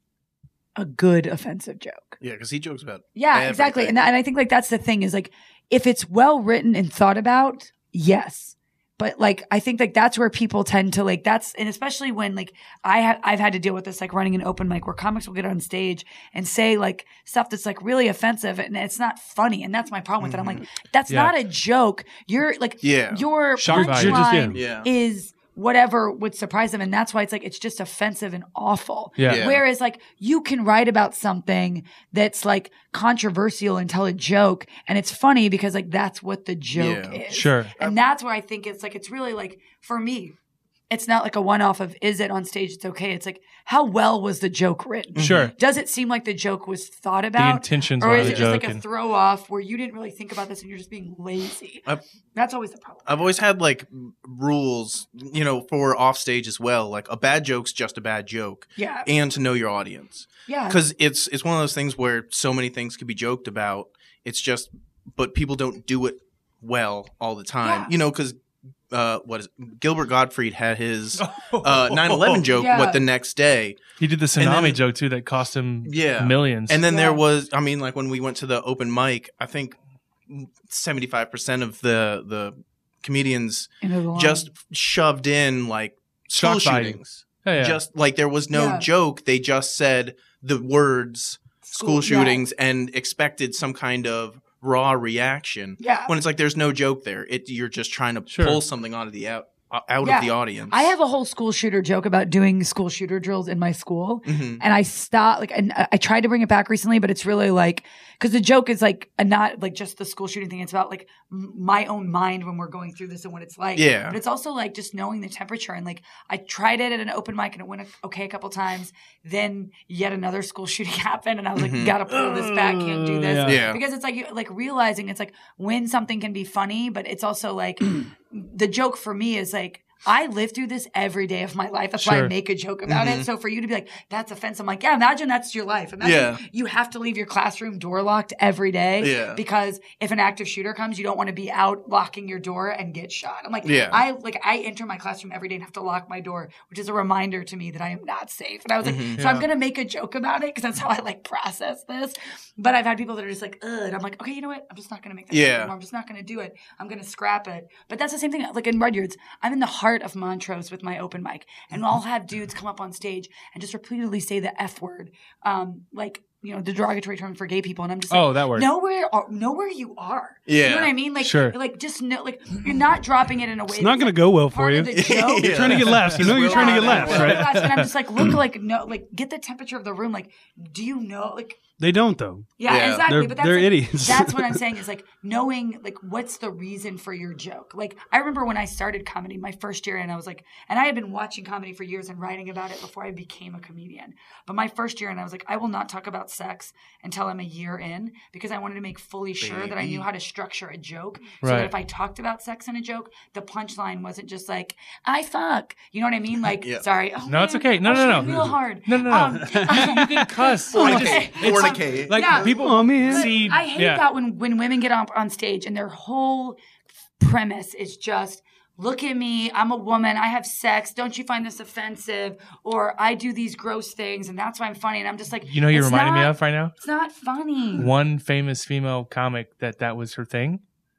a good offensive joke. Yeah, because he jokes about Yeah, everything. exactly. And, that, and I think like that's the thing is like if it's well written and thought about, yes. But like I think like that's where people tend to like that's and especially when like I ha- I've had to deal with this like running an open mic where comics will get on stage and say like stuff that's like really offensive and it's not funny and that's my problem with it. I'm like that's Yeah. not a joke. You're like Yeah. your Shock value. You're just- yeah. punchline Yeah. is whatever would surprise them and that's why it's like it's just offensive and awful. Yeah. Yeah. Whereas like you can write about something that's like controversial and tell a joke and it's funny because like that's what the joke Yeah. is. Sure. And that's where I think it's like it's really like for me, it's not like a one off of is it on stage, it's okay. It's like how well was the joke written? Sure. Does it seem like the joke was thought The about? intentions or behind is the it just joke like a and- throw off where you didn't really think about this and you're just being lazy? I've- That's always the problem. I've always had like rules, you know, for off stage as well. Like a bad joke's just a bad joke, Yeah. and to know your audience, Yeah. because it's it's one of those things where so many things could be joked about. It's just, but people don't do it well all the time, Yeah. you know, because. Uh, what is Gilbert Gottfried had his uh, nine eleven joke Yeah. what the next day. He did the And tsunami then- joke too that cost him Yeah. millions. And then Yeah. there was, I mean, like when we went to the open mic, I think seventy-five percent of the the comedians End of the line. just shoved in like school Shock value. shootings. yeah, yeah. Just like there was no Yeah. joke. They just said the words school, School- yeah. shootings and expected some kind of raw reaction. Yeah. When it's like there's no joke there. It you're just trying to Sure. pull something out of the out out Yeah. of the audience. I have a whole school shooter joke about doing school shooter drills in my school. Mhm. And I stopped, like, and I I tried to bring it back recently, but it's really like, because the joke is like, a not like just the school shooting thing. It's about like m- my own mind when we're going through this and what it's like. Yeah. But it's also like just knowing the temperature. And like, I tried it at an open mic and it went okay a couple times. Then yet another school shooting happened. And I was like, Mhm. gotta pull this back, can't do this. Yeah. Yeah. Because it's like, you like realizing it's like when something can be funny, but it's also like, the joke for me is like, I live through this every day of my life. That's why I Sure. make a joke about it. So for you to be like, that's offensive, I'm like, yeah, imagine that's your life. Imagine Yeah. you have to leave your classroom door locked every day Yeah. because if an active shooter comes, you don't want to be out locking your door and get shot. I'm like, Yeah. I like I enter my classroom every day and have to lock my door, which is a reminder to me that I am not safe. And I was like, Mm-hmm. so I'm gonna make a joke about it because that's how I like process this. But I've had people that are just like, ugh, and I'm like, okay, you know what? I'm just not gonna make that joke Yeah. anymore. I'm just not gonna do it. I'm gonna scrap it. But that's the same thing. Like in Rudyard's, I'm in the heart of Montrose with my open mic, and I'll have dudes come up on stage and just repeatedly say the F word, um, like. You know, the derogatory term for gay people. And I'm just like, Oh, that word. know where, are, know where you are. You Yeah. know what I mean? Like, Sure. like just know, like, you're not dropping it in a way It's not that's, going like, to go well for part you. of the joke. You're trying to get laughs. You know you're trying to get laughs, Yeah, right? And I'm just like, look, like, no, like, get the temperature of the room. Like, do you know, like, They don't, though. yeah, Yeah. exactly. They're- but that's they're like, idiots. That's what I'm saying is like knowing like what's the reason for your joke. Like I remember when I started comedy my first year, and I was like, and I had been watching comedy for years and writing about it before I became a comedian. But my first year, and I was like, I will not talk about sex until I'm a year in because I wanted to make fully sure that I knew how to structure a joke, so Right. that if I talked about sex in a joke, the punchline wasn't just like I fuck. You know what I mean? Like, Yeah. sorry. Oh, No, it's man, okay. No, I no, should no. Real hard. No, no, no. Um, you can cuss. Okay. I just- It's- Fornicate. like Yeah. people Oh, man. But see. I hate yeah. that when, when women get up on stage and their whole premise is just, look at me, I'm a woman, I have sex, don't you find this offensive? Or I do these gross things and that's why I'm funny. And I'm just like, You know, you're it's reminding me not- of right now. It's not funny. One famous female comic that that was her thing.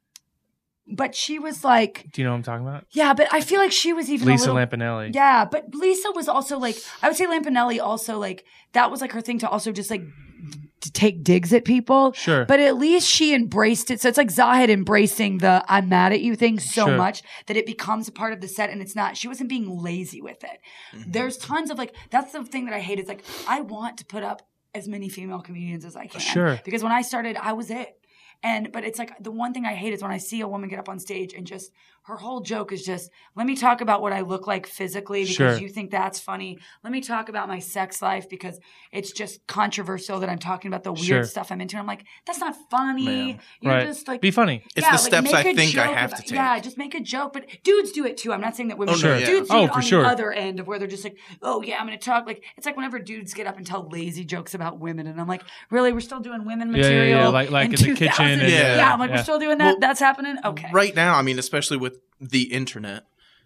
But she was like, Do you know what I'm talking about? yeah, but I feel like she was even Lisa a little, Lampanelli. Yeah, but Lisa was also like, I would say Lampanelli also like, that was like her thing to also just like to take digs at people. Sure. But at least she embraced it. So it's like Zahid embracing the I'm mad at you thing so Sure. much that it becomes a part of the set and it's not, she wasn't being lazy with it. There's tons of like, that's the thing that I hate is like, I want to put up as many female comedians as I can. Sure. Because when I started, I was it. And, but it's like the one thing I hate is when I see a woman get up on stage and just, her whole joke is just, let me talk about what I look like physically because Sure. you think that's funny. Let me talk about my sex life because it's just controversial that I'm talking about the weird Sure. stuff I'm into. And I'm like, that's not funny. Man. You're Right. just like, Be funny. It's the like, steps make I a think I joke have about- to take. Yeah, just make a joke. But dudes do it too. I'm not saying that women Oh, no, do it. yeah. Dudes do Oh, it for on sure. the other end of where they're just like, oh yeah, I'm going to talk. Like, it's like whenever dudes get up and tell lazy jokes about women. And I'm like, really? We're still doing women Yeah, yeah, material? yeah, like- like in the two kitchen thousand? and- yeah, yeah, I'm like, yeah. we're still doing that? Well, That's happening? Okay. Right now, I mean, especially with the internet,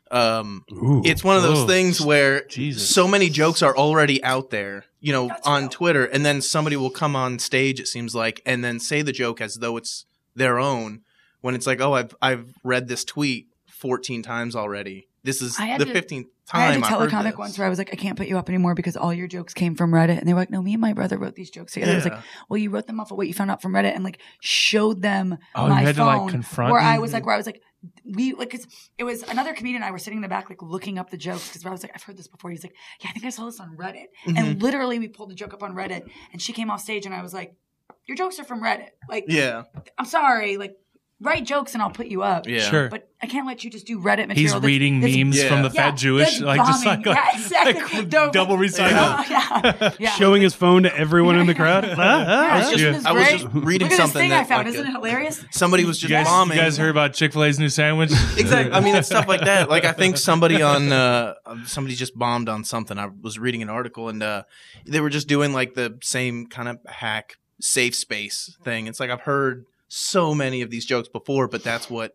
um, Ooh. it's one of those Ooh. things where Jesus. so many jokes are already out there, you know, That's on real. Twitter, and then somebody will come on stage, it seems like, and then say the joke as though it's their own, when it's like, oh, I've I've read this tweet fourteen times already. This is I had the to- fifteenth I had time to I've tell a heard comic this. once where I was like, I can't put you up anymore because all your jokes came from Reddit. And they were like, no, me and my brother wrote these jokes together. I was like, Yeah. well, you wrote them off of what you found out from Reddit and like showed them Oh, you my had to, phone. like, confront Where I them? was like, where I was like, we like, 'cause it was another comedian and I were sitting in the back, like looking up the jokes because I was like, I've heard this before. He's like, yeah, I think I saw this on Reddit. Mm-hmm. And literally we pulled the joke up on Reddit and she came off stage and I was like, your jokes are from Reddit. Like, Yeah, I'm sorry, like write jokes and I'll put you up. yeah. Sure. But I can't let you just do Reddit material. He's that's- reading that's memes Yeah. from the Yeah, fat Jewish, that's like just bombing. like, Yeah, like, exactly. like Don't- double recycled. yeah, yeah. Showing his phone to everyone in the crowd. Yeah, Ah, isn't Yeah. this I was great? just reading Look at this something thing that I found. like, Isn't it hilarious? somebody was You just guys, bombing. you guys heard about Chick-fil-A's new sandwich? Exactly. I mean, it's stuff like that. Like, I think somebody on, uh, somebody just bombed on something. I was reading an article and, uh, they were just doing like the same kind of hack safe space thing. It's like, I've heard so many of these jokes before, but that's what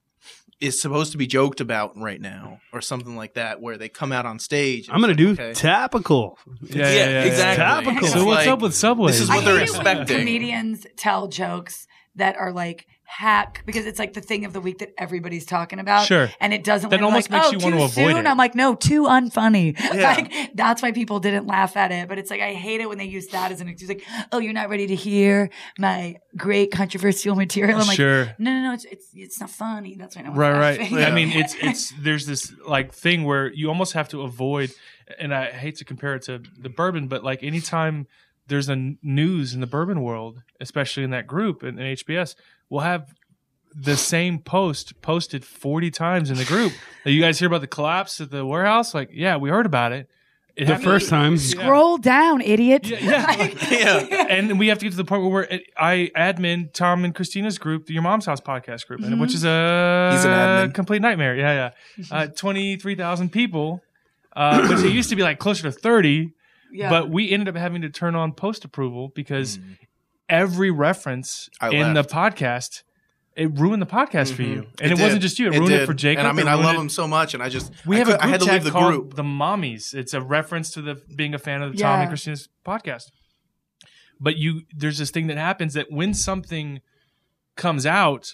is supposed to be joked about right now or something like that, where they come out on stage. and I'm gonna it's do like, okay. topical. Yeah, Yeah, exactly. Topical. It's So what's like, up with Subway? this is I what they're hate it when expecting. comedians tell jokes that are like hack because it's like the thing of the week that everybody's talking about. Sure. And it doesn't That land almost like, makes oh, you too want to avoid soon. it. I'm like, no, too unfunny. Yeah. Like that's why people didn't laugh at it. But it's like I hate it when they use that as an excuse. Like, oh, you're not ready to hear my great controversial material. I'm like, Sure. no, no, no, it's it's it's not funny. That's why no one's Right, right. laughing. I mean, it's it's there's this like thing where you almost have to avoid, and I hate to compare it to the bourbon, but like anytime there's a n- news in the bourbon world, especially in that group in, in H B S, we'll have the same post posted forty times in the group. Like, you guys hear about the collapse at the warehouse? Like, yeah, we heard about it. It The happened- first time. Scroll down, idiot. Yeah, yeah. Yeah. And we have to get to the point where we're, I admin Tom and Christina's group, the Your Mom's House podcast group, and which is a He's an admin. complete nightmare. Yeah, yeah. Uh, twenty-three thousand people, uh, which it used to be like closer to thirty, Yeah. but we ended up having to turn on post approval because every reference I in left. the podcast, it ruined the podcast for you. And it, did. wasn't just you, it, ruined it did. for Jacob. And I mean, it I ruined love it- him so much, and I just We I have could- a I group had to chat leave the called group. The Mommies. It's a reference to the being a fan of the Tom Yeah. and Christina's podcast. But you, there's this thing that happens that when something comes out,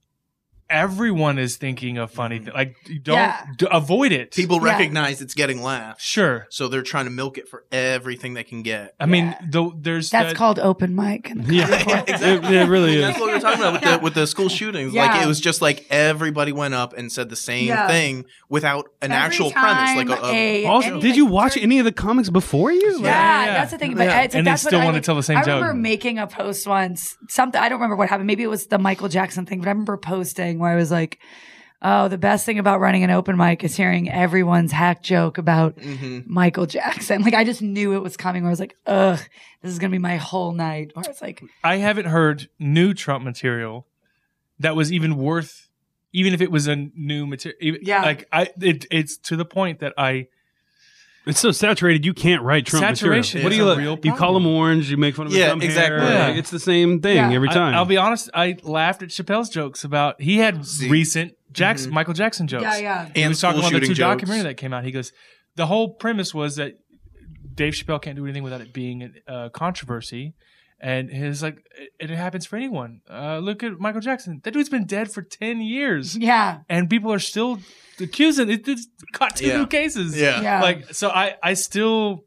everyone is thinking of funny things. Like, you don't Yeah. d- avoid it. People Yeah. recognize it's getting laughs, sure. so they're trying to milk it for everything they can get. I mean, Yeah. though there's That's that, called open mic. in the Yeah, Comedy Club. it, it really That's is. what we were talking about with the with the school shootings. Yeah. Like it was just like everybody went up and said the same Yeah. thing without an Every actual premise. Like time a, a a- Also, any, did you like, watch certain- any of the comics before you? Like- Yeah, Yeah, yeah. that's the thing. But Yeah. it's like, And they that's still what I, wanna like, tell the same I joke. remember making a post once. Something I don't remember what happened. Maybe it was the Michael Jackson thing. But I remember posting where I was like, "Oh, the best thing about running an open mic is hearing everyone's hack joke about Mhm. Michael Jackson." Like I just knew it was coming. Where I was like, "Ugh, this is gonna be my whole night." Where it's like, I haven't heard new Trump material that was even worth, even if it was a new material. Yeah. Like, I, it, it's to the point that I, It's so saturated you can't write Trump Saturation material. What do is you a look? real You call him problem. orange. You make fun of his Yeah, dumb exactly. hair. Yeah. Like, it's the same thing Yeah. every time. I, will be honest, I laughed at Chappelle's jokes about, he had See. recent Jackson, Michael Jackson jokes. yeah, yeah, He And was talking school about the two shooting jokes. documentary that came out. He goes, the whole premise was that Dave Chappelle can't do anything without it being a uh, controversy. And his like, it, it happens for anyone. Uh, look at Michael Jackson. That dude's been dead for ten years. yeah. And people are still accusing it. It's got two Yeah. new cases. Yeah. Yeah. Like, so I, I still,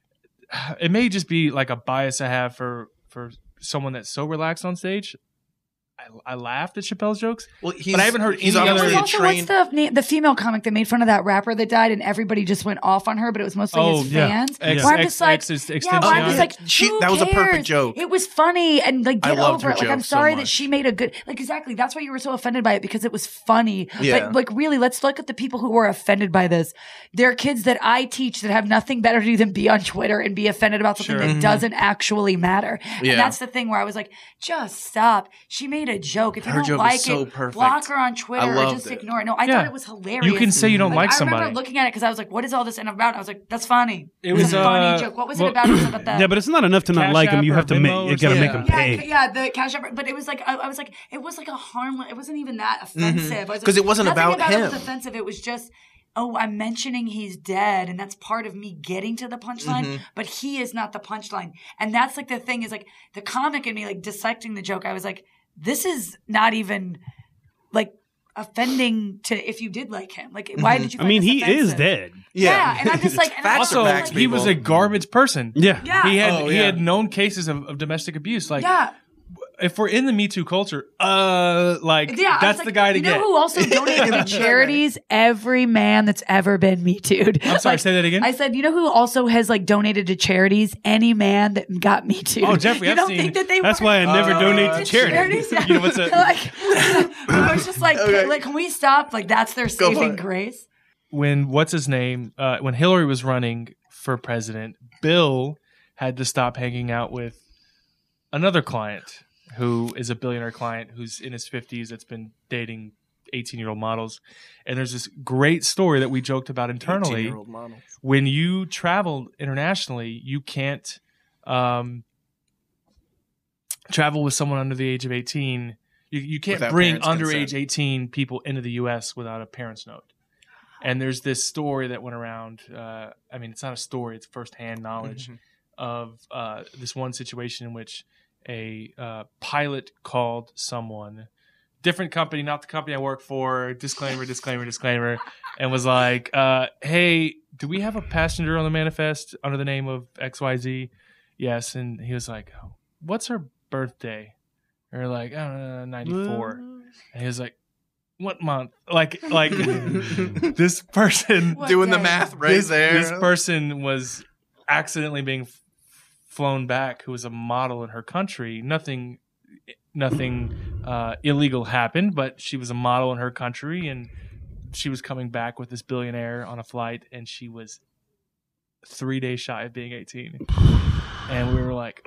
it may just be like a bias I have for, for someone that's so relaxed on stage. I, I laughed at Chappelle's jokes. Well, he's, But I haven't heard he's any There other- obviously was a also what's trained. the na- the female comic that made fun of that rapper that died, and everybody just went off on her, but it was mostly Oh, his yeah. fans. Ex- Where I'm ex- just like, ex- ex- yeah, but I'm Extension. just like, She- who that was a perfect cares? joke. It was funny, and like I get loved over her it. Like I'm joke so sorry that much. she made a good, like exactly. That's why you were so offended by it because it was funny. Yeah. But like really, let's look at the people who were offended by this. They're kids that I teach that have nothing better to do than be on Twitter and be offended about something Sure. that doesn't actually matter. Yeah. And that's the thing where I was like, just stop. She made a joke. If you Her don't joke like was so it, perfect. block her on Twitter I or loved just it. ignore it. No, I Yeah. thought it was hilarious. You can say you don't like I somebody. remember looking at it because I was like, what is all this about? I was like, that's funny. It It was was, a funny uh, joke. What was well- it about? It was about that. yeah, but it's not enough to not Cash like him. App You or have to Venmo make. or You got to make something. him yeah, pay. ca- yeah, the cash app. But it was like I, I was like, it was like a harmless. It wasn't even that offensive. I was like, 'Cause it wasn't nothing about about it was him. offensive. It was just. Oh, I'm mentioning he's dead, and that's part of me getting to the punchline, Mm-hmm. but he is not the punchline. And that's like the thing is like the comic in me, like dissecting the joke. I was like, this is not even like offending to if you did like him. Like, why did you? I Find mean, this he offensive? is dead. Yeah, and I'm just like, and I Facts also, are Also, facts, he was a people. garbage person. Yeah. Yeah. He had Oh, he yeah. had known cases of, of domestic abuse. Like, yeah. if we're in the Me Too culture, uh, like Yeah, I that's was the like, guy to you get. know who also donated to charities? Every man that's ever been Me Too'd. I'm sorry, Like, say that again. I said, you know who also has like donated to charities? Any man that got Me Too'd. Oh, Jeffrey You don't Epstein. think that they? That's weren't why I never donating donate to charity. Yeah. You know what's a- like? I was just like, Okay. like, can we stop? Like, that's their Go for saving it. grace. when what's his name? Uh, when Hillary was running for president, Bill had to stop hanging out with another client who is a billionaire client who's in his fifties that's been dating eighteen year old models. And there's this great story that we joked about internally. eighteen-year-old model. When you travel internationally, you can't um, travel with someone under the age of eighteen. You, you can't Without bring parents' underage consent. eighteen people into the U S without a parent's note. And there's this story that went around. Uh, I mean, it's not a story; it's firsthand knowledge Mm-hmm. of uh, this one situation in which a uh, pilot called someone, different company, not the company I work for. Disclaimer, disclaimer, disclaimer, and was like, uh, "Hey, do we have a passenger on the manifest under the name of X Y Z?" Yes, and he was like, oh, "What's her birthday?" Or like, "I don't know, ninety-four." And he was like, "What month?" Like, like this person, What Doing the day? math right this, there. this person was accidentally being f- flown back, who was a model in her country. Nothing, nothing uh, illegal happened, but she was a model in her country, and she was coming back with this billionaire on a flight, and she was three days shy of being eighteen. And we were like,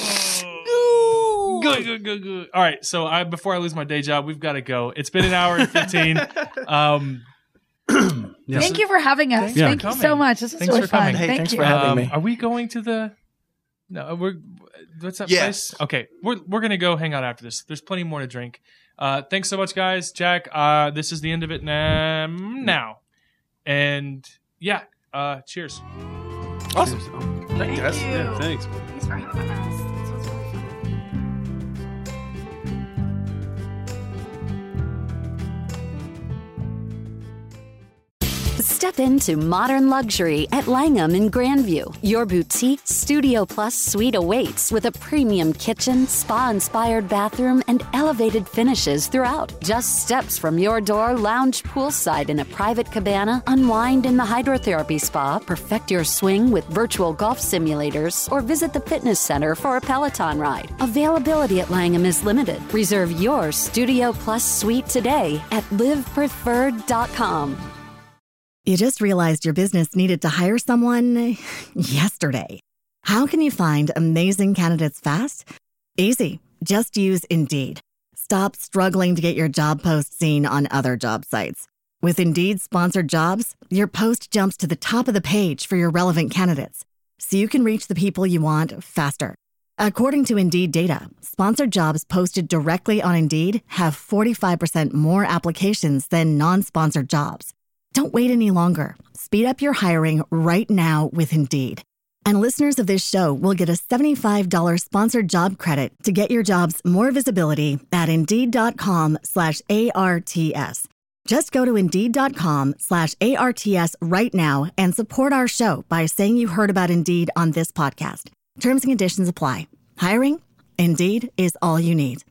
oh, good, good, good, good. All right. So I, before I lose my day job, we've got to go. It's been an hour and fifteen. Um, Yes. Thank you for having us. Yeah. Thank you so much. This is Thanks really for fun. coming. Hey, Thank thanks you. for having Um, me. Are we going to the? No, we're. What's that Yes. place? Okay, we're we're gonna go hang out after this. There's plenty more to drink. Uh, thanks so much, guys. Jack, uh, this is the end of it now. now. And yeah, uh, cheers. Awesome. Thank you. Yeah, thanks. Thanks for having us. This was really fun. Step into modern luxury at Langham in Grandview. Your boutique Studio Plus suite awaits with a premium kitchen, spa-inspired bathroom, and elevated finishes throughout. Just steps from your door, lounge poolside in a private cabana, unwind in the hydrotherapy spa, perfect your swing with virtual golf simulators, or visit the fitness center for a Peloton ride. Availability at Langham is limited. Reserve your Studio Plus suite today at live preferred dot com. You just realized your business needed to hire someone yesterday. How can you find amazing candidates fast? Easy. Just use Indeed. Stop struggling to get your job post seen on other job sites. With Indeed sponsored jobs, your post jumps to the top of the page for your relevant candidates, so you can reach the people you want faster. According to Indeed data, sponsored jobs posted directly on Indeed have forty-five percent more applications than non-sponsored jobs. Don't wait any longer. Speed up your hiring right now with Indeed. And listeners of this show will get a seventy-five dollars sponsored job credit to get your jobs more visibility at Indeed.com slash ARTS. Just go to Indeed.com slash ARTS right now and support our show by saying you heard about Indeed on this podcast. Terms and conditions apply. Hiring? Indeed is all you need.